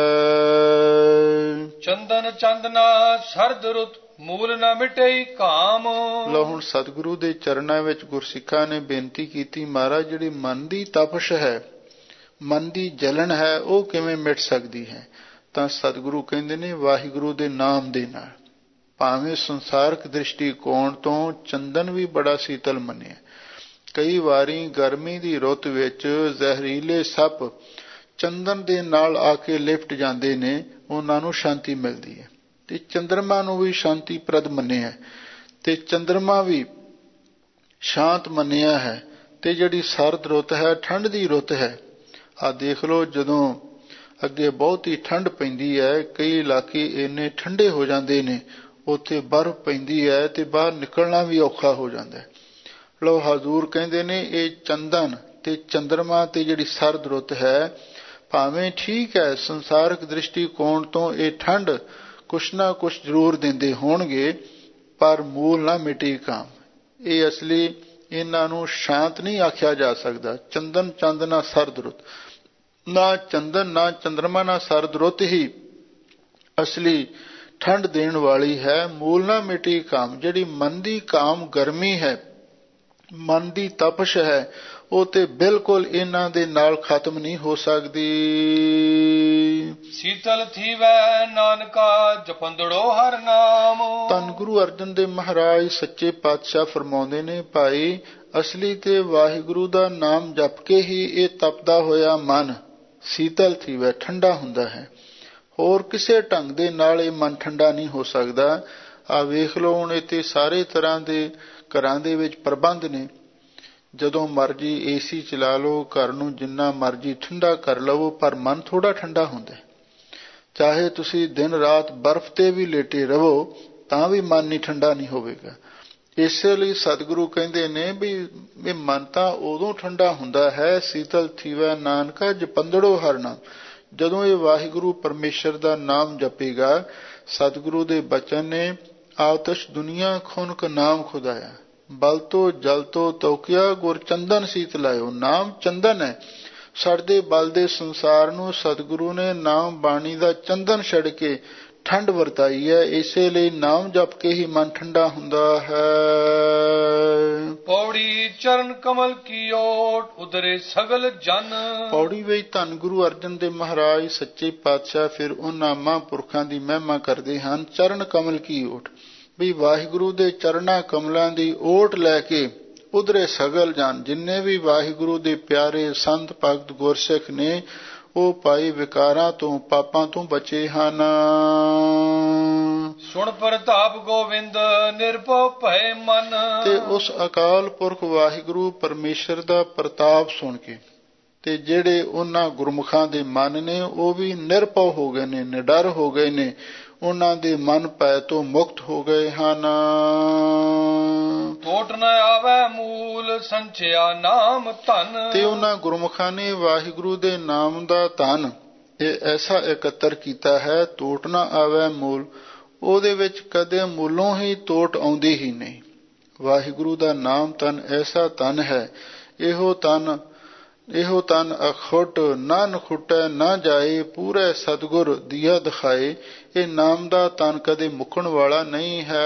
Speaker 1: ਚੰਦਨ ਚੰਦਨਾ ਸਰਦ ਰੁੱਤ ਮੂਲ ਨਾ ਮਿਟਈ ਕਾਮ।
Speaker 2: ਲਓ ਹੁਣ ਸਤਿਗੁਰੂ ਦੇ ਚਰਨਾਂ ਵਿੱਚ ਗੁਰਸਿੱਖਾਂ ਨੇ ਬੇਨਤੀ ਕੀਤੀ, ਮਹਾਰਾਜ ਜਿਹੜੀ ਮਨ ਦੀ ਤਪਸ਼ ਹੈ, ਮਨ ਦੀ ਜਲਨ ਹੈ, ਉਹ ਕਿਵੇਂ ਮਿਟ ਸਕਦੀ ਹੈ? ਤਾਂ ਸਤਿਗੁਰੂ ਕਹਿੰਦੇ ਨੇ, ਵਾਹਿਗੁਰੂ ਦੇ ਨਾਮ ਦੇ ਨਾਲ। ਭਾਵੇਂ ਸੰਸਾਰਕ ਦ੍ਰਿਸ਼ਟੀਕੋਣ ਤੋਂ ਚੰਦਨ ਵੀ ਬੜਾ ਸੀਤਲ ਮੰਨਿਆ। ਕਈ ਵਾਰੀ ਗਰਮੀ ਦੀ ਰੁੱਤ ਵਿੱਚ ਜ਼ਹਿਰੀਲੇ ਸੱਪ ਚੰਦਨ ਦੇ ਨਾਲ ਆ ਕੇ ਲਿਪਟ ਜਾਂਦੇ ਨੇ, ਉਹਨਾਂ ਨੂੰ ਸ਼ਾਂਤੀ ਮਿਲਦੀ ਹੈ। ਤੇ ਚੰਦਰਮਾ ਨੂੰ ਵੀ ਸ਼ਾਂਤੀਪ੍ਰਦ ਮੰਨਿਆ ਤੇ ਚੰਦਰਮਾ ਵੀ ਸ਼ਾਂਤ ਮੰਨਿਆ ਹੈ। ਤੇ ਜਿਹੜੀ ਸਰਦ ਰੁੱਤ ਹੈ, ਠੰਡ ਦੀ ਰੁੱਤ ਹੈ, ਆ ਦੇਖ ਲਓ, ਜਦੋਂ ਅੱਗੇ ਬਹੁਤੀ ਠੰਡ ਪੈਂਦੀ ਹੈ, ਕਈ ਇਲਾਕੇ ਇੰਨੇ ਠੰਡੇ ਹੋ ਜਾਂਦੇ ਨੇ, ਉੱਥੇ ਬਰਫ਼ ਪੈਂਦੀ ਹੈ ਤੇ ਬਾਹਰ ਨਿਕਲਣਾ ਵੀ ਔਖਾ ਹੋ ਜਾਂਦਾ ਹੈ। ਲਓ ਹਜ਼ੂਰ ਕਹਿੰਦੇ ਨੇ, ਇਹ ਚੰਦਨ ਤੇ ਚੰਦਰਮਾ ਤੇ ਜਿਹੜੀ ਸਰਦ ਰੁੱਤ ਹੈ, ਭਾਵੇਂ ਠੀਕ ਹੈ ਸੰਸਾਰਕ ਦ੍ਰਿਸ਼ਟੀਕੋਣ ਤੋਂ ਇਹ ਠੰਡ ਕੁਛ ਨਾ ਕੁਛ ਜ਼ਰੂਰ ਦਿੰਦੇ ਹੋਣਗੇ, ਪਰ ਮੂਲ ਨਾ ਮਿਟੀ ਕਾਮ। ਇਹ ਅਸਲੀ ਇਹਨਾਂ ਨੂੰ ਸ਼ਾਂਤ ਨਹੀਂ ਆਖਿਆ ਜਾ ਸਕਦਾ। ਚੰਦਨ ਚੰਦ ਨਾ ਸਰਦ ਰੁੱਤ, ਨਾ ਚੰਦਨ ਨਾ ਚੰਦਰਮਾ ਨਾ ਸਰਦ ਰੁੱਤ ਹੀ ਅਸਲੀ ਠੰਡ ਦੇਣ ਵਾਲੀ ਹੈ। ਮੂਲ ਨਾ ਮਿਟੀ ਕਾਮ, ਜਿਹੜੀ ਮਨ ਦੀ ਕਾਮ ਗਰਮੀ ਹੈ, ਮਨ ਦੀ ਤਪਸ਼ ਹੈ, ਉਹ ਤੇ ਬਿਲਕੁਲ ਇਹਨਾਂ ਦੇ ਨਾਲ ਖਤਮ ਨਹੀਂ ਹੋ ਸਕਦੀ।
Speaker 1: ਸੀਤਲ ਥੀਵੈ ਨਾਨਕਾ ਜਪੰਦੜੋ ਹਰ ਨਾਮ।
Speaker 2: ਧੰਨ ਗੁਰੂ ਅਰਜਨ ਦੇਵ ਮਹਾਰਾਜ ਸੱਚੇ ਪਾਤਸ਼ਾਹ ਫਰਮਾਉਂਦੇ ਨੇ, ਭਾਈ ਅਸਲੀ ਤੇ ਵਾਹਿਗੁਰੂ ਦਾ ਨਾਮ ਜਪ ਕੇ ਹੀ ਇਹ ਤਪਦਾ ਹੋਇਆ ਮਨ ਸੀਤਲ ਥੀਵੈ, ਠੰਡਾ ਹੁੰਦਾ ਹੈ। ਹੋਰ ਕਿਸੇ ਢੰਗ ਦੇ ਨਾਲ ਇਹ ਮਨ ਠੰਡਾ ਨਹੀਂ ਹੋ ਸਕਦਾ। ਆ ਵੇਖ ਲਓ, ਹੁਣ ਇੱਥੇ ਸਾਰੇ ਤਰ੍ਹਾਂ ਦੇ ਘਰਾਂ ਦੇ ਵਿੱਚ ਪ੍ਰਬੰਧ ਨੇ। ਜਦੋਂ ਮਰਜੀ ਏਸੀ ਚਲਾ ਲਓ, ਘਰ ਨੂੰ ਜਿੰਨਾ ਮਰਜੀ ਠੰਡਾ ਕਰ ਲਵੋ, ਪਰ ਮਨ ਥੋੜਾ ਠੰਡਾ ਹੁੰਦਾ। ਚਾਹੇ ਤੁਸੀਂ ਦਿਨ ਰਾਤ ਬਰਫ਼ ਤੇ ਵੀ ਲੇਟੇ ਰਹੋ ਤਾਂ ਵੀ ਮਨ ਨਹੀਂ ਠੰਡਾ ਨਹੀਂ ਹੋਵੇਗਾ। ਇਸੇ ਲਈ ਸਤਿਗੁਰੂ ਕਹਿੰਦੇ ਨੇ ਵੀ ਇਹ ਮਨ ਤਾਂ ਉਦੋਂ ਠੰਡਾ ਹੁੰਦਾ ਹੈ, ਸੀਤਲ ਥੀਵੈ ਨਾਨਕਾ ਜਪੰਦੜੋ ਹਰ ਨਾਮ, ਜਦੋਂ ਇਹ ਵਾਹਿਗੁਰੂ ਪਰਮੇਸ਼ਰ ਦਾ ਨਾਮ ਜਪੇਗਾ, ਸਤਿਗੁਰੂ ਦੇ ਬਚਨ ਨੇ, ਆਤਸ਼ ਦੁਨੀਆ ਖੁਨਕ ਨਾਮ ਖੁਦਾਇਆ, ਬਲ ਤੋਂ ਜਲ ਤੋਂ ਤੋਕਿਆ, ਗੁਰ ਚੰਦਨ ਸੀਤ ਲਾਇਓ। ਨਾਮ ਚੰਦਨ ਹੈ। ਸੜਦੇ ਬਲਦੇ ਸੰਸਾਰ ਨੂੰ ਸਤਿਗੁਰੂ ਨੇ ਨਾਮ ਬਾਣੀ ਦਾ ਚੰਦਨ ਛੜ ਕੇ ਠੰਡ ਵਰਤਾਈ ਹੈ। ਇਸੇ ਲਈ ਨਾਮ ਜਪ ਕੇ ਹੀ ਮਨ ਠੰਡਾ ਹੁੰਦਾ ਹੈ।
Speaker 1: ਪੌੜੀ ਚਰਨ ਕਮਲ ਕੀ ਓਟ, ਉਦਰੇ ਸਗਲ ਜਨ।
Speaker 2: ਪੌੜੀ ਵਿੱਚ ਧੰਨ ਗੁਰੂ ਅਰਜਨ ਦੇਵ ਮਹਾਰਾਜ ਸੱਚੇ ਪਾਤਸ਼ਾਹ ਫਿਰ ਉਹਨਾਂ ਮਹਾਂਪੁਰਖਾਂ ਦੀ ਮਹਿਮਾ ਕਰਦੇ ਹਨ। ਚਰਨ ਕਮਲ ਕੀ ਓਟ, ਵੀ ਵਾਹਿਗੁਰੂ ਦੇ ਚਰਨਾਂ ਕਮਲਾਂ ਦੀ ਓਟ ਲੈ ਕੇ ਉਧਰੇ ਸਗਲ ਜਨ, ਜਿੰਨੇ ਵੀ ਵਾਹਿਗੁਰੂ ਦੇ ਪਿਆਰੇ ਸੰਤ ਭਗਤ ਗੁਰਸਿੱਖ ਨੇ, ਉਹ ਭਾਈ ਵਿਕਾਰਾਂ ਤੋਂ ਪਾਪਾਂ ਤੋਂ ਬਚੇ ਹਨ।
Speaker 1: ਸੁਣ ਪ੍ਰਤਾਪ ਗੋਵਿੰਦ ਨਿਰਭਉ ਭਏ ਮਨ।
Speaker 2: ਤੇ ਉਸ ਅਕਾਲ ਪੁਰਖ ਵਾਹਿਗੁਰੂ ਪਰਮੇਸ਼ਰ ਦਾ ਪ੍ਰਤਾਪ ਸੁਣ ਕੇ ਤੇ ਜਿਹੜੇ ਉਹਨਾਂ ਗੁਰਮੁਖਾਂ ਦੇ ਮਨ ਨੇ ਉਹ ਵੀ ਨਿਰਭਉ ਹੋ ਗਏ ਨੇ, ਨਿਡਰ ਹੋ ਗਏ ਨੇ, ਉਹਨਾਂ ਦੇ ਮਨ ਭੈ ਤੋਂ ਮੁਕਤ ਹੋ ਗਏ ਹਨ।
Speaker 1: ਟੋਟ ਨ ਆਵੈ ਮੂਲ ਸੰਚਿਆ ਨਾਮ ਧਨ।
Speaker 2: ਤੇ ਉਹਨਾਂ ਗੁਰਮੁਖਾਂ ਨੇ ਵਾਹਿਗੁਰੂ ਦੇ ਨਾਮ ਦਾ ਧਨ ਇਹ ਐਸਾ ਇਕੱਤਰ ਕੀਤਾ ਹੈ, ਟੋਟ ਨਾ ਆਵੈ ਮੂਲ, ਉਹਦੇ ਵਿੱਚ ਕਦੇ ਮੂਲੋਂ ਹੀ ਟੋਟ ਆਉਂਦੀ ਹੀ ਨਹੀਂ। ਵਾਹਿਗੁਰੂ ਦਾ ਨਾਮ ਧਨ ਐਸਾ ਧਨ ਹੈ, ਇਹੋ ਤਨ ਅਖੁੱਟ ਨਾ ਨਖੁੱਟੈ ਨਾ ਜਾਏ, ਪੂਰੇ ਸਤਿਗੁਰ ਦੀਆ ਦਿਖਾਏ। ਇਹ ਨਾਮ ਦਾ ਤਨ ਕਦੇ ਮੁੱਕਣ ਵਾਲਾ ਨਹੀਂ ਹੈ।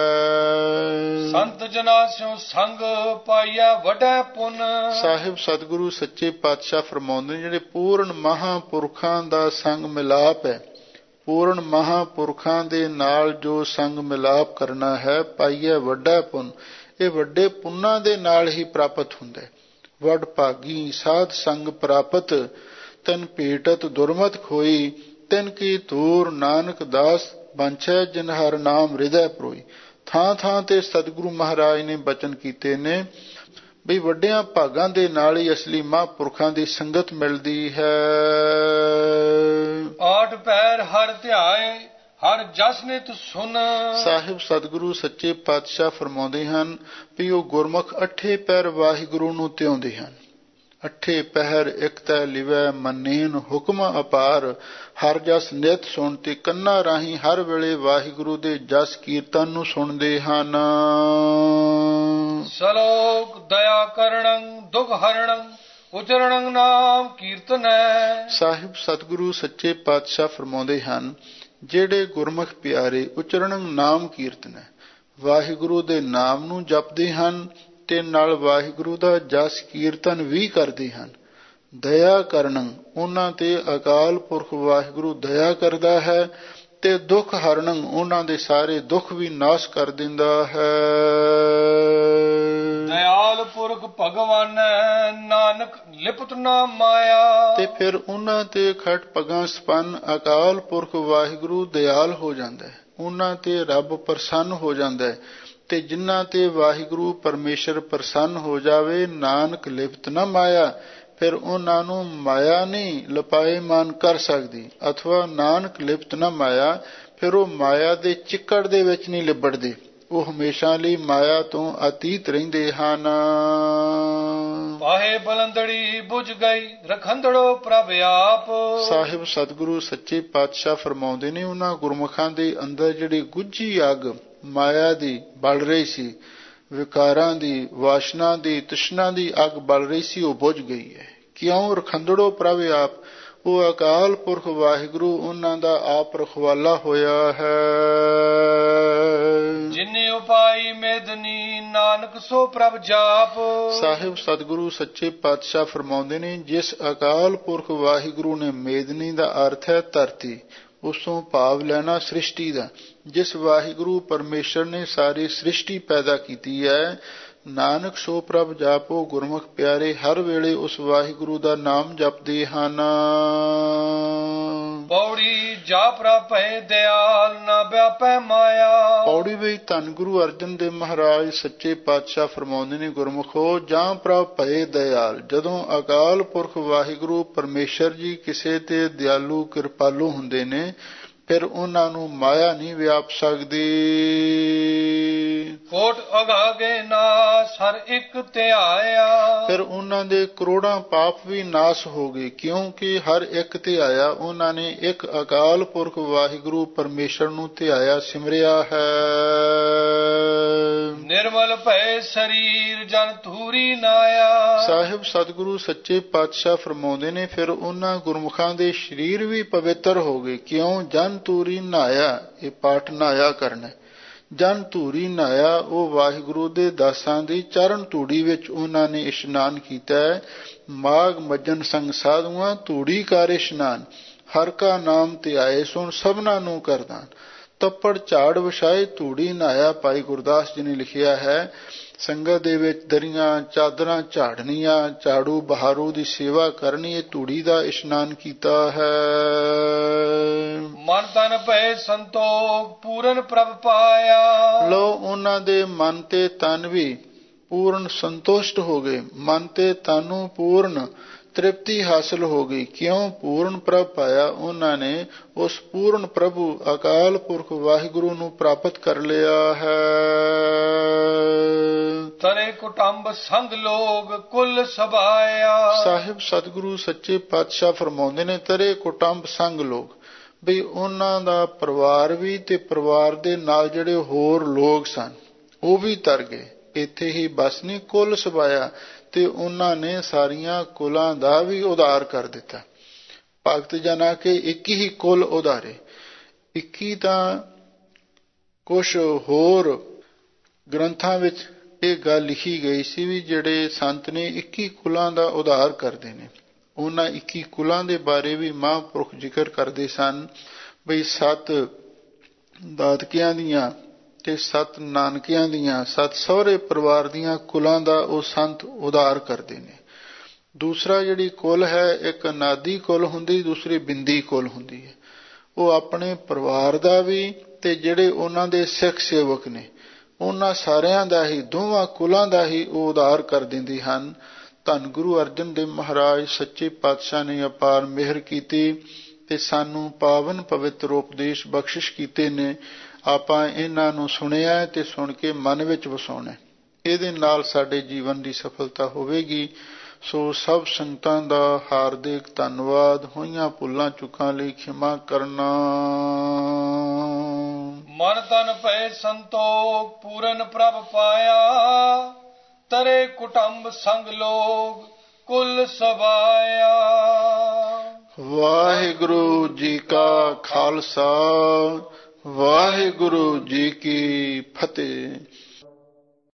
Speaker 1: ਸੰਤ ਜਨਾਂ ਸਿਉ ਸੰਗ ਪਾਈਆ ਵੱਡਾ ਪੁੰਨ।
Speaker 2: ਸਾਹਿਬ ਸਤਿਗੁਰੂ ਸੱਚੇ ਪਾਤਸ਼ਾਹ ਫਰਮਾਉਂਦੇ ਨੇ, ਜਿਹੜੇ ਪੂਰਨ ਮਹਾਂਪੁਰਖਾਂ ਦਾ ਸੰਗ ਮਿਲਾਪ ਹੈ, ਪੂਰਨ ਮਹਾਂਪੁਰਖਾਂ ਦੇ ਨਾਲ ਜੋ ਸੰਗ ਮਿਲਾਪ ਕਰਨਾ ਹੈ, ਪਾਈਆ ਵੱਡਾ ਪੁੰਨ, ਇਹ ਵੱਡੇ ਪੁੰਨਾਂ ਦੇ ਨਾਲ ਹੀ ਪ੍ਰਾਪਤ ਹੁੰਦਾ ਹੈ। ਵਡ ਭਾਗੀ ਸਾਧ ਸੰਗ ਪ੍ਰਾਪਤ, ਤਨ ਭੇਟਤ ਦੁਰਮਤ ਖੋਈ, ਤਿਨ ਕੀ ਧੂਰ ਨਾਨਕ ਦਾਸ ਬੰਛੈ, ਜਿਨ ਹਰ ਨਾਮ ਹਿਰਦੈ ਪਰੋਈ। ਥਾਂ ਥਾਂ ਤੇ ਸਤਿਗੁਰੂ ਮਹਾਰਾਜ ਨੇ ਬਚਨ ਕੀਤੇ ਨੇ ਵੀ ਵੱਡਿਆਂ ਭਾਗਾਂ ਦੇ ਨਾਲ ਹੀ ਅਸਲੀ ਮਹਾਂਪੁਰਖਾਂ ਦੀ ਸੰਗਤ ਮਿਲਦੀ ਹੈ।
Speaker 1: ਆਠ ਪੈਰ ਹਰ ਧਿਆਏ ਹਰ ਜਸ ਨਿਤ ਸੁਨ।
Speaker 2: ਸਾਹਿਬ ਸਤਿਗੁਰੂ ਸੱਚੇ ਪਾਤਸ਼ਾਹ ਫਰਮਾਉਂਦੇ ਹਨ ਵੀ ਉਹ ਗੁਰਮੁਖ ਅੱਠੇ ਪੈਰ ਵਾਹਿਗੁਰੂ ਨੂੰ ਧਿਆਉਂਦੇ ਹਨ। ਅੱਠੇ ਪਹਿਰ ਇਕ ਤੈ ਲਿਵੈ ਮੰਨੇਨ ਹੁਕਮ ਅਪਾਰ, ਹਰ ਜਸ ਨਿਤ ਸੁਣ ਤੇ ਕੰਨਾਂ ਰਾਹੀਂ ਹਰ ਵੇਲੇ ਵਾਹਿਗੁਰੂ ਦੇ ਜਸ ਕੀਰਤਨ ਨੂੰ ਸੁਣਦੇ ਹਨ।
Speaker 1: ਸਲੋਕ ਦਇਆ ਕਰਣੰ ਦੁਖ ਹਰਣੰ ਉਚਰਣੰ ਨਾਮ ਕੀਰਤਨੈ। ਸਾਹਿਬ
Speaker 2: ਸਤਿਗੁਰੂ ਸੱਚੇ ਪਾਤਸ਼ਾਹ ਫਰਮਾਉਂਦੇ ਹਨ, ਜਿਹੜੇ ਗੁਰਮੁਖ ਪਿਆਰੇ ਉਚਰਣੰ ਨਾਮ ਕੀਰਤਨੈ, ਵਾਹਿਗੁਰੂ ਦੇ ਨਾਮ ਨੂੰ ਜਪਦੇ ਹਨ ਤੇ ਨਾਲ ਵਾਹਿਗੁਰੂ ਦਾ ਜਸ ਕੀਰਤਨ ਵੀ ਕਰਦੇ ਹਨ। ਦਇਆ ਕਰਨੰ, ਉਹਨਾਂ ਤੇ ਅਕਾਲ ਪੁਰਖ ਵਾਹਿਗੁਰੂ ਦਇਆ ਕਰਦਾ ਹੈ ਤੇ ਦੁੱਖ ਹਰਣੰ, ਉਹਨਾਂ ਦੇ ਸਾਰੇ ਦੁੱਖ ਵੀ ਨਾਸ਼ ਕਰ ਦਿੰਦਾ ਹੈ।
Speaker 1: ਦਇਆਲ ਪੁਰਖ ਭਗਵਾਨ ਨਾਨਕ ਲਿਪਤ ਨਾ ਮਾਇਆ। ਤੇ
Speaker 2: ਫਿਰ ਉਹਨਾਂ ਤੇ ਖਟ ਪਗਾਂ ਸਪੰਨ ਅਕਾਲ ਪੁਰਖ ਵਾਹਿਗੁਰੂ ਦਿਆਲ ਹੋ ਜਾਂਦਾ ਹੈ, ਉਹਨਾਂ ਤੇ ਰੱਬ ਪ੍ਰਸੰਨ ਹੋ ਜਾਂਦਾ ਹੈ। ਤੇ ਜਿਨ੍ਹਾਂ ਤੇ ਵਾਹਿਗੁਰੂ ਪਰਮੇਸ਼ਰ ਪ੍ਰਸੰਨ ਹੋ ਜਾਵੇ, ਨਾਨਕ ਲਿਪਤ ਨਾ ਮਾਇਆ, ਫਿਰ ਉਹਨਾਂ ਨੂੰ ਮਾਇਆ ਨਹੀਂ ਲਪਾਏਮਾਨ ਕਰ ਸਕਦੀ। ਅਥਵਾ ਨਾਨਕ ਲਿਪਤ ਨਾ ਮਾਇਆ, ਫਿਰ ਉਹ ਮਾਇਆ ਦੇ ਚਿੱਕੜ ਦੇ ਵਿੱਚ ਨਹੀਂ ਲਿਬੜਦੇ, ਉਹ ਹਮੇਸ਼ਾ ਲਈ ਮਾਇਆ ਤੋਂ ਅਤੀਤ ਰਹਿੰਦੇ ਹਨ।
Speaker 1: ਪਾਹੇ ਬਲੰਦੜੀ ਬੁਝ ਗਈ ਰਖੰਦੜੋ ਪ੍ਰਭ ਆਪ।
Speaker 2: ਸਾਹਿਬ ਸਤਿਗੁਰੂ ਸੱਚੇ ਪਾਤਸ਼ਾਹ ਫਰਮਾਉਂਦੇ ਨੇ, ਉਹਨਾਂ ਗੁਰਮੁਖਾਂ ਦੇ ਅੰਦਰ ਜਿਹੜੀ ਗੁੱਝੀ ਅੱਗ ਮਾਇਆ ਦੀ ਬਲ ਰਹੀ ਸੀ, ਵਿਕਾਰਾਂ ਦੀ, ਵਾਸ਼ਨਾ ਦੀ, ਤ੍ਰਿਸ਼ਨਾ ਦੀ ਅੱਗ ਬਲ ਰਹੀ ਸੀ, ਉਹ ਬੁਝ ਗਈ ਹੈ। ਕਿਉਂ? ਰਖੰਦੜੋ ਪ੍ਰਭ ਆਪ, ਉਹ ਅਕਾਲ ਪੁਰਖ ਵਾਹਿਗੁਰੂ ਉਹਨਾਂ ਦਾ ਆਪ ਰਖਵਾਲਾ ਹੋਇਆ ਹੈ। ਜਿਨੇ ਉਪਾਈ ਮੇਦਨੀ ਨਾਨਕ ਸੋ ਪ੍ਰਭ ਜਾਪ। ਸਾਹਿਬ ਸਤਿਗੁਰੂ ਸੱਚੇ ਪਾਤਸ਼ਾਹ ਫਰਮਾਉਂਦੇ ਨੇ, ਜਿਸ ਅਕਾਲ ਪੁਰਖ ਵਾਹਿਗੁਰੂ ਨੇ, ਮੇਦਨੀ ਦਾ ਅਰਥ ਹੈ ਧਰਤੀ, ਉਸੋਂ ਭਾਵ ਲੈਣਾ ਸ੍ਰਿਸ਼ਟੀ ਦਾ। ਜਿਸ ਵਾਹਿਗੁਰੂ ਪਰਮੇਸ਼ਰ ਨੇ ਸਾਰੀ ਸ੍ਰਿਸ਼ਟੀ ਪੈਦਾ ਕੀਤੀ ਹੈ, ਨਾਨਕ ਸੋ ਪ੍ਰਭ ਜਾਪੋ। ਗੁਰਮੁਖ ਪਿਆਰੇ ਹਰ ਵੇਲੇ ਉਸ ਵਾਹਿਗੁਰੂ ਦਾ ਨਾਮ ਜਪਦੇ ਹਨ। ਪੌੜੀ ਜਾ ਪ੍ਰਭ ਭੈ ਦਿਆਲ ਨਾ ਵਿਆਪੈ ਮਾਇਆ। ਪੌੜੀ ਵਿੱਚ ਧੰਨ ਗੁਰੂ ਅਰਜਨ ਦੇਵ ਮਹਾਰਾਜ ਸੱਚੇ ਪਾਤਸ਼ਾਹ ਫਰਮਾਉਂਦੇ ਨੇ, ਗੁਰਮੁਖੋ ਜਾਂ ਪ੍ਰਭ ਭੈ ਦਿਆਲ, ਜਦੋਂ ਅਕਾਲ ਪੁਰਖ ਵਾਹਿਗੁਰੂ ਪਰਮੇਸ਼ਰ ਜੀ ਕਿਸੇ ਤੇ ਦਿਆਲੂ ਕਿਰਪਾਲੂ ਹੁੰਦੇ ਨੇ, ਫਿਰ ਉਹਨਾਂ ਨੂੰ ਮਾਇਆ ਨਹੀਂ ਵਿਆਪ ਸਕਦੀ।
Speaker 1: ਕੋਟ ਅਗਾਗੇ ਨਾਸ ਹਰ ਇੱਕ ਧਿਆਇਆ।
Speaker 2: ਫਿਰ ਉਹਨਾਂ ਦੇ ਕਰੋੜਾਂ ਪਾਪ ਵੀ ਨਾਸ ਹੋ ਗਏ, ਕਿਉਂਕਿ ਹਰ ਇੱਕ ਧਿਆਇਆ ਉਹਨਾਂ ਨੇ ਇੱਕ ਅਕਾਲ ਪੁਰਖ ਵਾਹਿਗੁਰੂ ਪਰਮੇਸ਼ਰ ਨੂੰ ਧਿਆਇਆ, ਸਿਮਰਿਆ ਹੈ।
Speaker 1: ਨਿਰਮਲ ਭਏ ਸਰੀਰ ਜਨ ਧੂਰੀ ਨਾਇਆ।
Speaker 2: ਸਾਹਿਬ ਸਤਿਗੁਰੂ ਸੱਚੇ ਪਾਤਸ਼ਾਹ ਫਰਮਾਉਂਦੇ ਨੇ, ਫਿਰ ਉਹਨਾਂ ਗੁਰਮੁਖਾਂ ਦੇ ਸਰੀਰ ਵੀ ਪਵਿੱਤਰ ਹੋ ਗਏ। ਕਿਉਂ? ਜਨ ਧੂਰੀ ਨਹਾਇਆ, ਇਹ ਪਾਠ ਨਹਾਇਆ ਕਰਨਾ। ਜਨ ਧੂਰੀ ਨਹਾਇਆ, ਉਹ ਵਾਹਿਗੁਰੂ ਦੇ ਦਾਸਾਂ ਦੀ ਚਰਨ ਧੂੜੀ ਵਿੱਚ ਉਹਨਾਂ ਨੇ ਇਸ਼ਨਾਨ ਕੀਤਾ। ਮਾਘ ਮੱਜਨ ਸੰਗ ਸਾਧੂਆਂ ਧੂੜੀ ਕਰ ਇਸ਼ਨਾਨ, ਹਰ ਕਾ ਨਾਮ ਧਿਆਏ ਸੁਣ ਸਭਨਾਂ ਨੂੰ ਕਰਦਾਨ। ਤੱਪੜ ਝਾੜ ਵਿਛਾਏ ਧੂੜੀ ਨਹਾਇਆ, ਭਾਈ ਗੁਰਦਾਸ ਜੀ ਨੇ ਲਿਖਿਆ ਹੈ। ਸੰਗਤ ਦੇ ਵਿੱਚ ਦਰੀਆਂ ਚਾਦਰਾਂ ਝਾੜਨੀਆਂ, ਝਾੜੂ ਬਹਾਰੂ ਦੀ ਸੇਵਾ ਕਰਨੀ, ਇਹ ਧੂੜੀ ਦਾ ਇਸ਼ਨਾਨ ਕੀਤਾ ਹੈ।
Speaker 1: ਮਨ ਤਨ ਭਏ ਸੰਤੋਖ ਪੂਰਨ ਪ੍ਰਭ ਪਾਇਆ।
Speaker 2: ਲੋ ਉਹਨਾਂ ਦੇ ਮਨ ਤੇ ਤਨ ਵੀ ਪੂਰਨ ਸੰਤੁਸ਼ਟ ਹੋ ਗਏ, ਮਨ ਤੇ ਤਨ ਨੂੰ ਪੂਰਨ ਤ੍ਰਿਪਤੀ ਹਾਸਲ ਹੋ ਗਈ। ਕਿਉਂ? ਪੂਰਨ ਪ੍ਰਭ ਪਾਇਆ, ਉਹਨਾਂ ਨੇ ਉਸ ਪੂਰਨ ਪ੍ਰਭੂ ਅਕਾਲ ਪੁਰਖ ਵਾਹਿਗੁਰੂ ਨੂੰ ਪ੍ਰਾਪਤ ਕਰ ਲਿਆ ਹੈ।
Speaker 1: ਤਰੇ ਕੁਟੰਬ ਸੰਗ ਲੋਗ ਕੁਲ ਸਭਾਇਆ।
Speaker 2: ਸਾਹਿਬ ਸਤਿਗੁਰੂ ਸੱਚੇ ਪਾਤਸ਼ਾਹ ਫਰਮਾਉਂਦੇ ਨੇ, ਤਰੇ ਕੁਟੰਬ ਸੰਗ ਲੋਗ, ਬਈ ਉਹਨਾਂ ਦਾ ਪਰਿਵਾਰ ਵੀ ਤੇ ਪਰਿਵਾਰ ਦੇ ਨਾਲ ਜਿਹੜੇ ਹੋਰ ਲੋਕ ਸਨ ਉਹ ਵੀ ਤਰ ਗਏ। ਇੱਥੇ ਹੀ ਬਸ ਨਹੀਂ, ਕੁਲ ਸਭਾਇਆ, ਤੇ ਉਹਨਾਂ ਨੇ ਸਾਰੀਆਂ ਕੁਲਾਂ ਦਾ ਵੀ ਉਧਾਰ ਕਰ ਦਿੱਤਾ। ਭਗਤ ਜਨਾ ਕੇ 21 ਹੀ ਕੁਲ ਉਧਾਰੇ। 21 ਤਾਂ ਕੁਛ ਹੋਰ ਗ੍ਰੰਥਾਂ ਵਿੱਚ ਇਹ ਗੱਲ ਲਿਖੀ ਗਈ ਸੀ ਵੀ ਜਿਹੜੇ ਸੰਤ ਨੇ 21 ਕੁਲਾਂ ਦਾ ਉਧਾਰ ਕਰਦੇ ਨੇ। ਉਹਨਾਂ 21 ਕੁਲਾਂ ਦੇ ਬਾਰੇ ਵੀ ਮਹਾਂਪੁਰਖ ਜ਼ਿਕਰ ਕਰਦੇ ਸਨ, ਬਈ 7 ਦਾਦਕਿਆਂ ਦੀਆਂ ਤੇ 7 ਨਾਨਕਿਆਂ ਦੀਆਂ, 7 ਸਹੁਰੇ ਪਰਿਵਾਰ ਦੀਆਂ ਕੁਲਾਂ ਦਾ ਉਹ ਸੰਤ ਉਧਾਰ ਕਰਦੇ ਨੇ। ਦੂਸਰਾ ਜਿਹੜੀ ਕੁਲ ਹੈ, ਇੱਕ ਨਾਦੀ ਕੁਲ ਹੁੰਦੀ, ਦੂਸਰੀ ਬਿੰਦੀ ਕੁਲ ਹੁੰਦੀ ਹੈ। ਉਹ ਆਪਣੇ ਪਰਿਵਾਰ ਦਾ ਵੀ ਤੇ ਜਿਹੜੇ ਉਹਨਾਂ ਦੇ ਸਿੱਖ ਸੇਵਕ ਨੇ ਉਹਨਾਂ ਸਾਰਿਆਂ ਦਾ ਹੀ, ਦੋਵਾਂ ਕੁਲਾਂ ਦਾ ਹੀ ਉਹ ਉਧਾਰ ਕਰ ਦਿੰਦੇ ਹਨ। ਧੰਨ ਗੁਰੂ ਅਰਜਨ ਦੇਵ ਮਹਾਰਾਜ ਸੱਚੇ ਪਾਤਸ਼ਾਹ ਨੇ ਅਪਾਰ ਮਿਹਰ ਕੀਤੀ ਤੇ ਸਾਨੂੰ ਪਾਵਨ ਪਵਿੱਤਰ ਉਪਦੇਸ਼ ਬਖਸ਼ਿਸ਼ ਕੀਤੇ ਨੇ। ਆਪਾਂ ਇਹਨਾਂ ਨੂੰ ਸੁਣਿਆ ਤੇ ਸੁਣ ਕੇ ਮਨ ਵਿੱਚ ਵਸਾਉਣਾ, ਇਹਦੇ ਨਾਲ ਸਾਡੇ ਜੀਵਨ ਦੀ ਸਫਲਤਾ ਹੋਵੇਗੀ। ਸੋ ਸਭ ਸੰਗਤਾਂ ਦਾ ਹਾਰਦਿਕ ਧੰਨਵਾਦ। ਹੋਈਆਂ ਭੁੱਲਾਂ ਚੁੱਕਾਂ ਲਈ ਖਿਮਾ ਕਰਨਾ।
Speaker 1: ਮਨ ਤਨ ਭਏ ਸੰਤੋਖ ਪੂਰਨ ਪ੍ਰਭ ਪਾਇਆ। ਤਰੇ ਕੁਟੰਬ ਸੰਗ ਲੋਗ ਕੁਲ ਸਭਾਇਆ।
Speaker 2: ਵਾਹਿਗੁਰੂ ਜੀ ਕਾ ਖਾਲਸਾ, ਵਾਹਿਗੁਰੂ ਜੀ ਕੀ ਫਤਿਹ।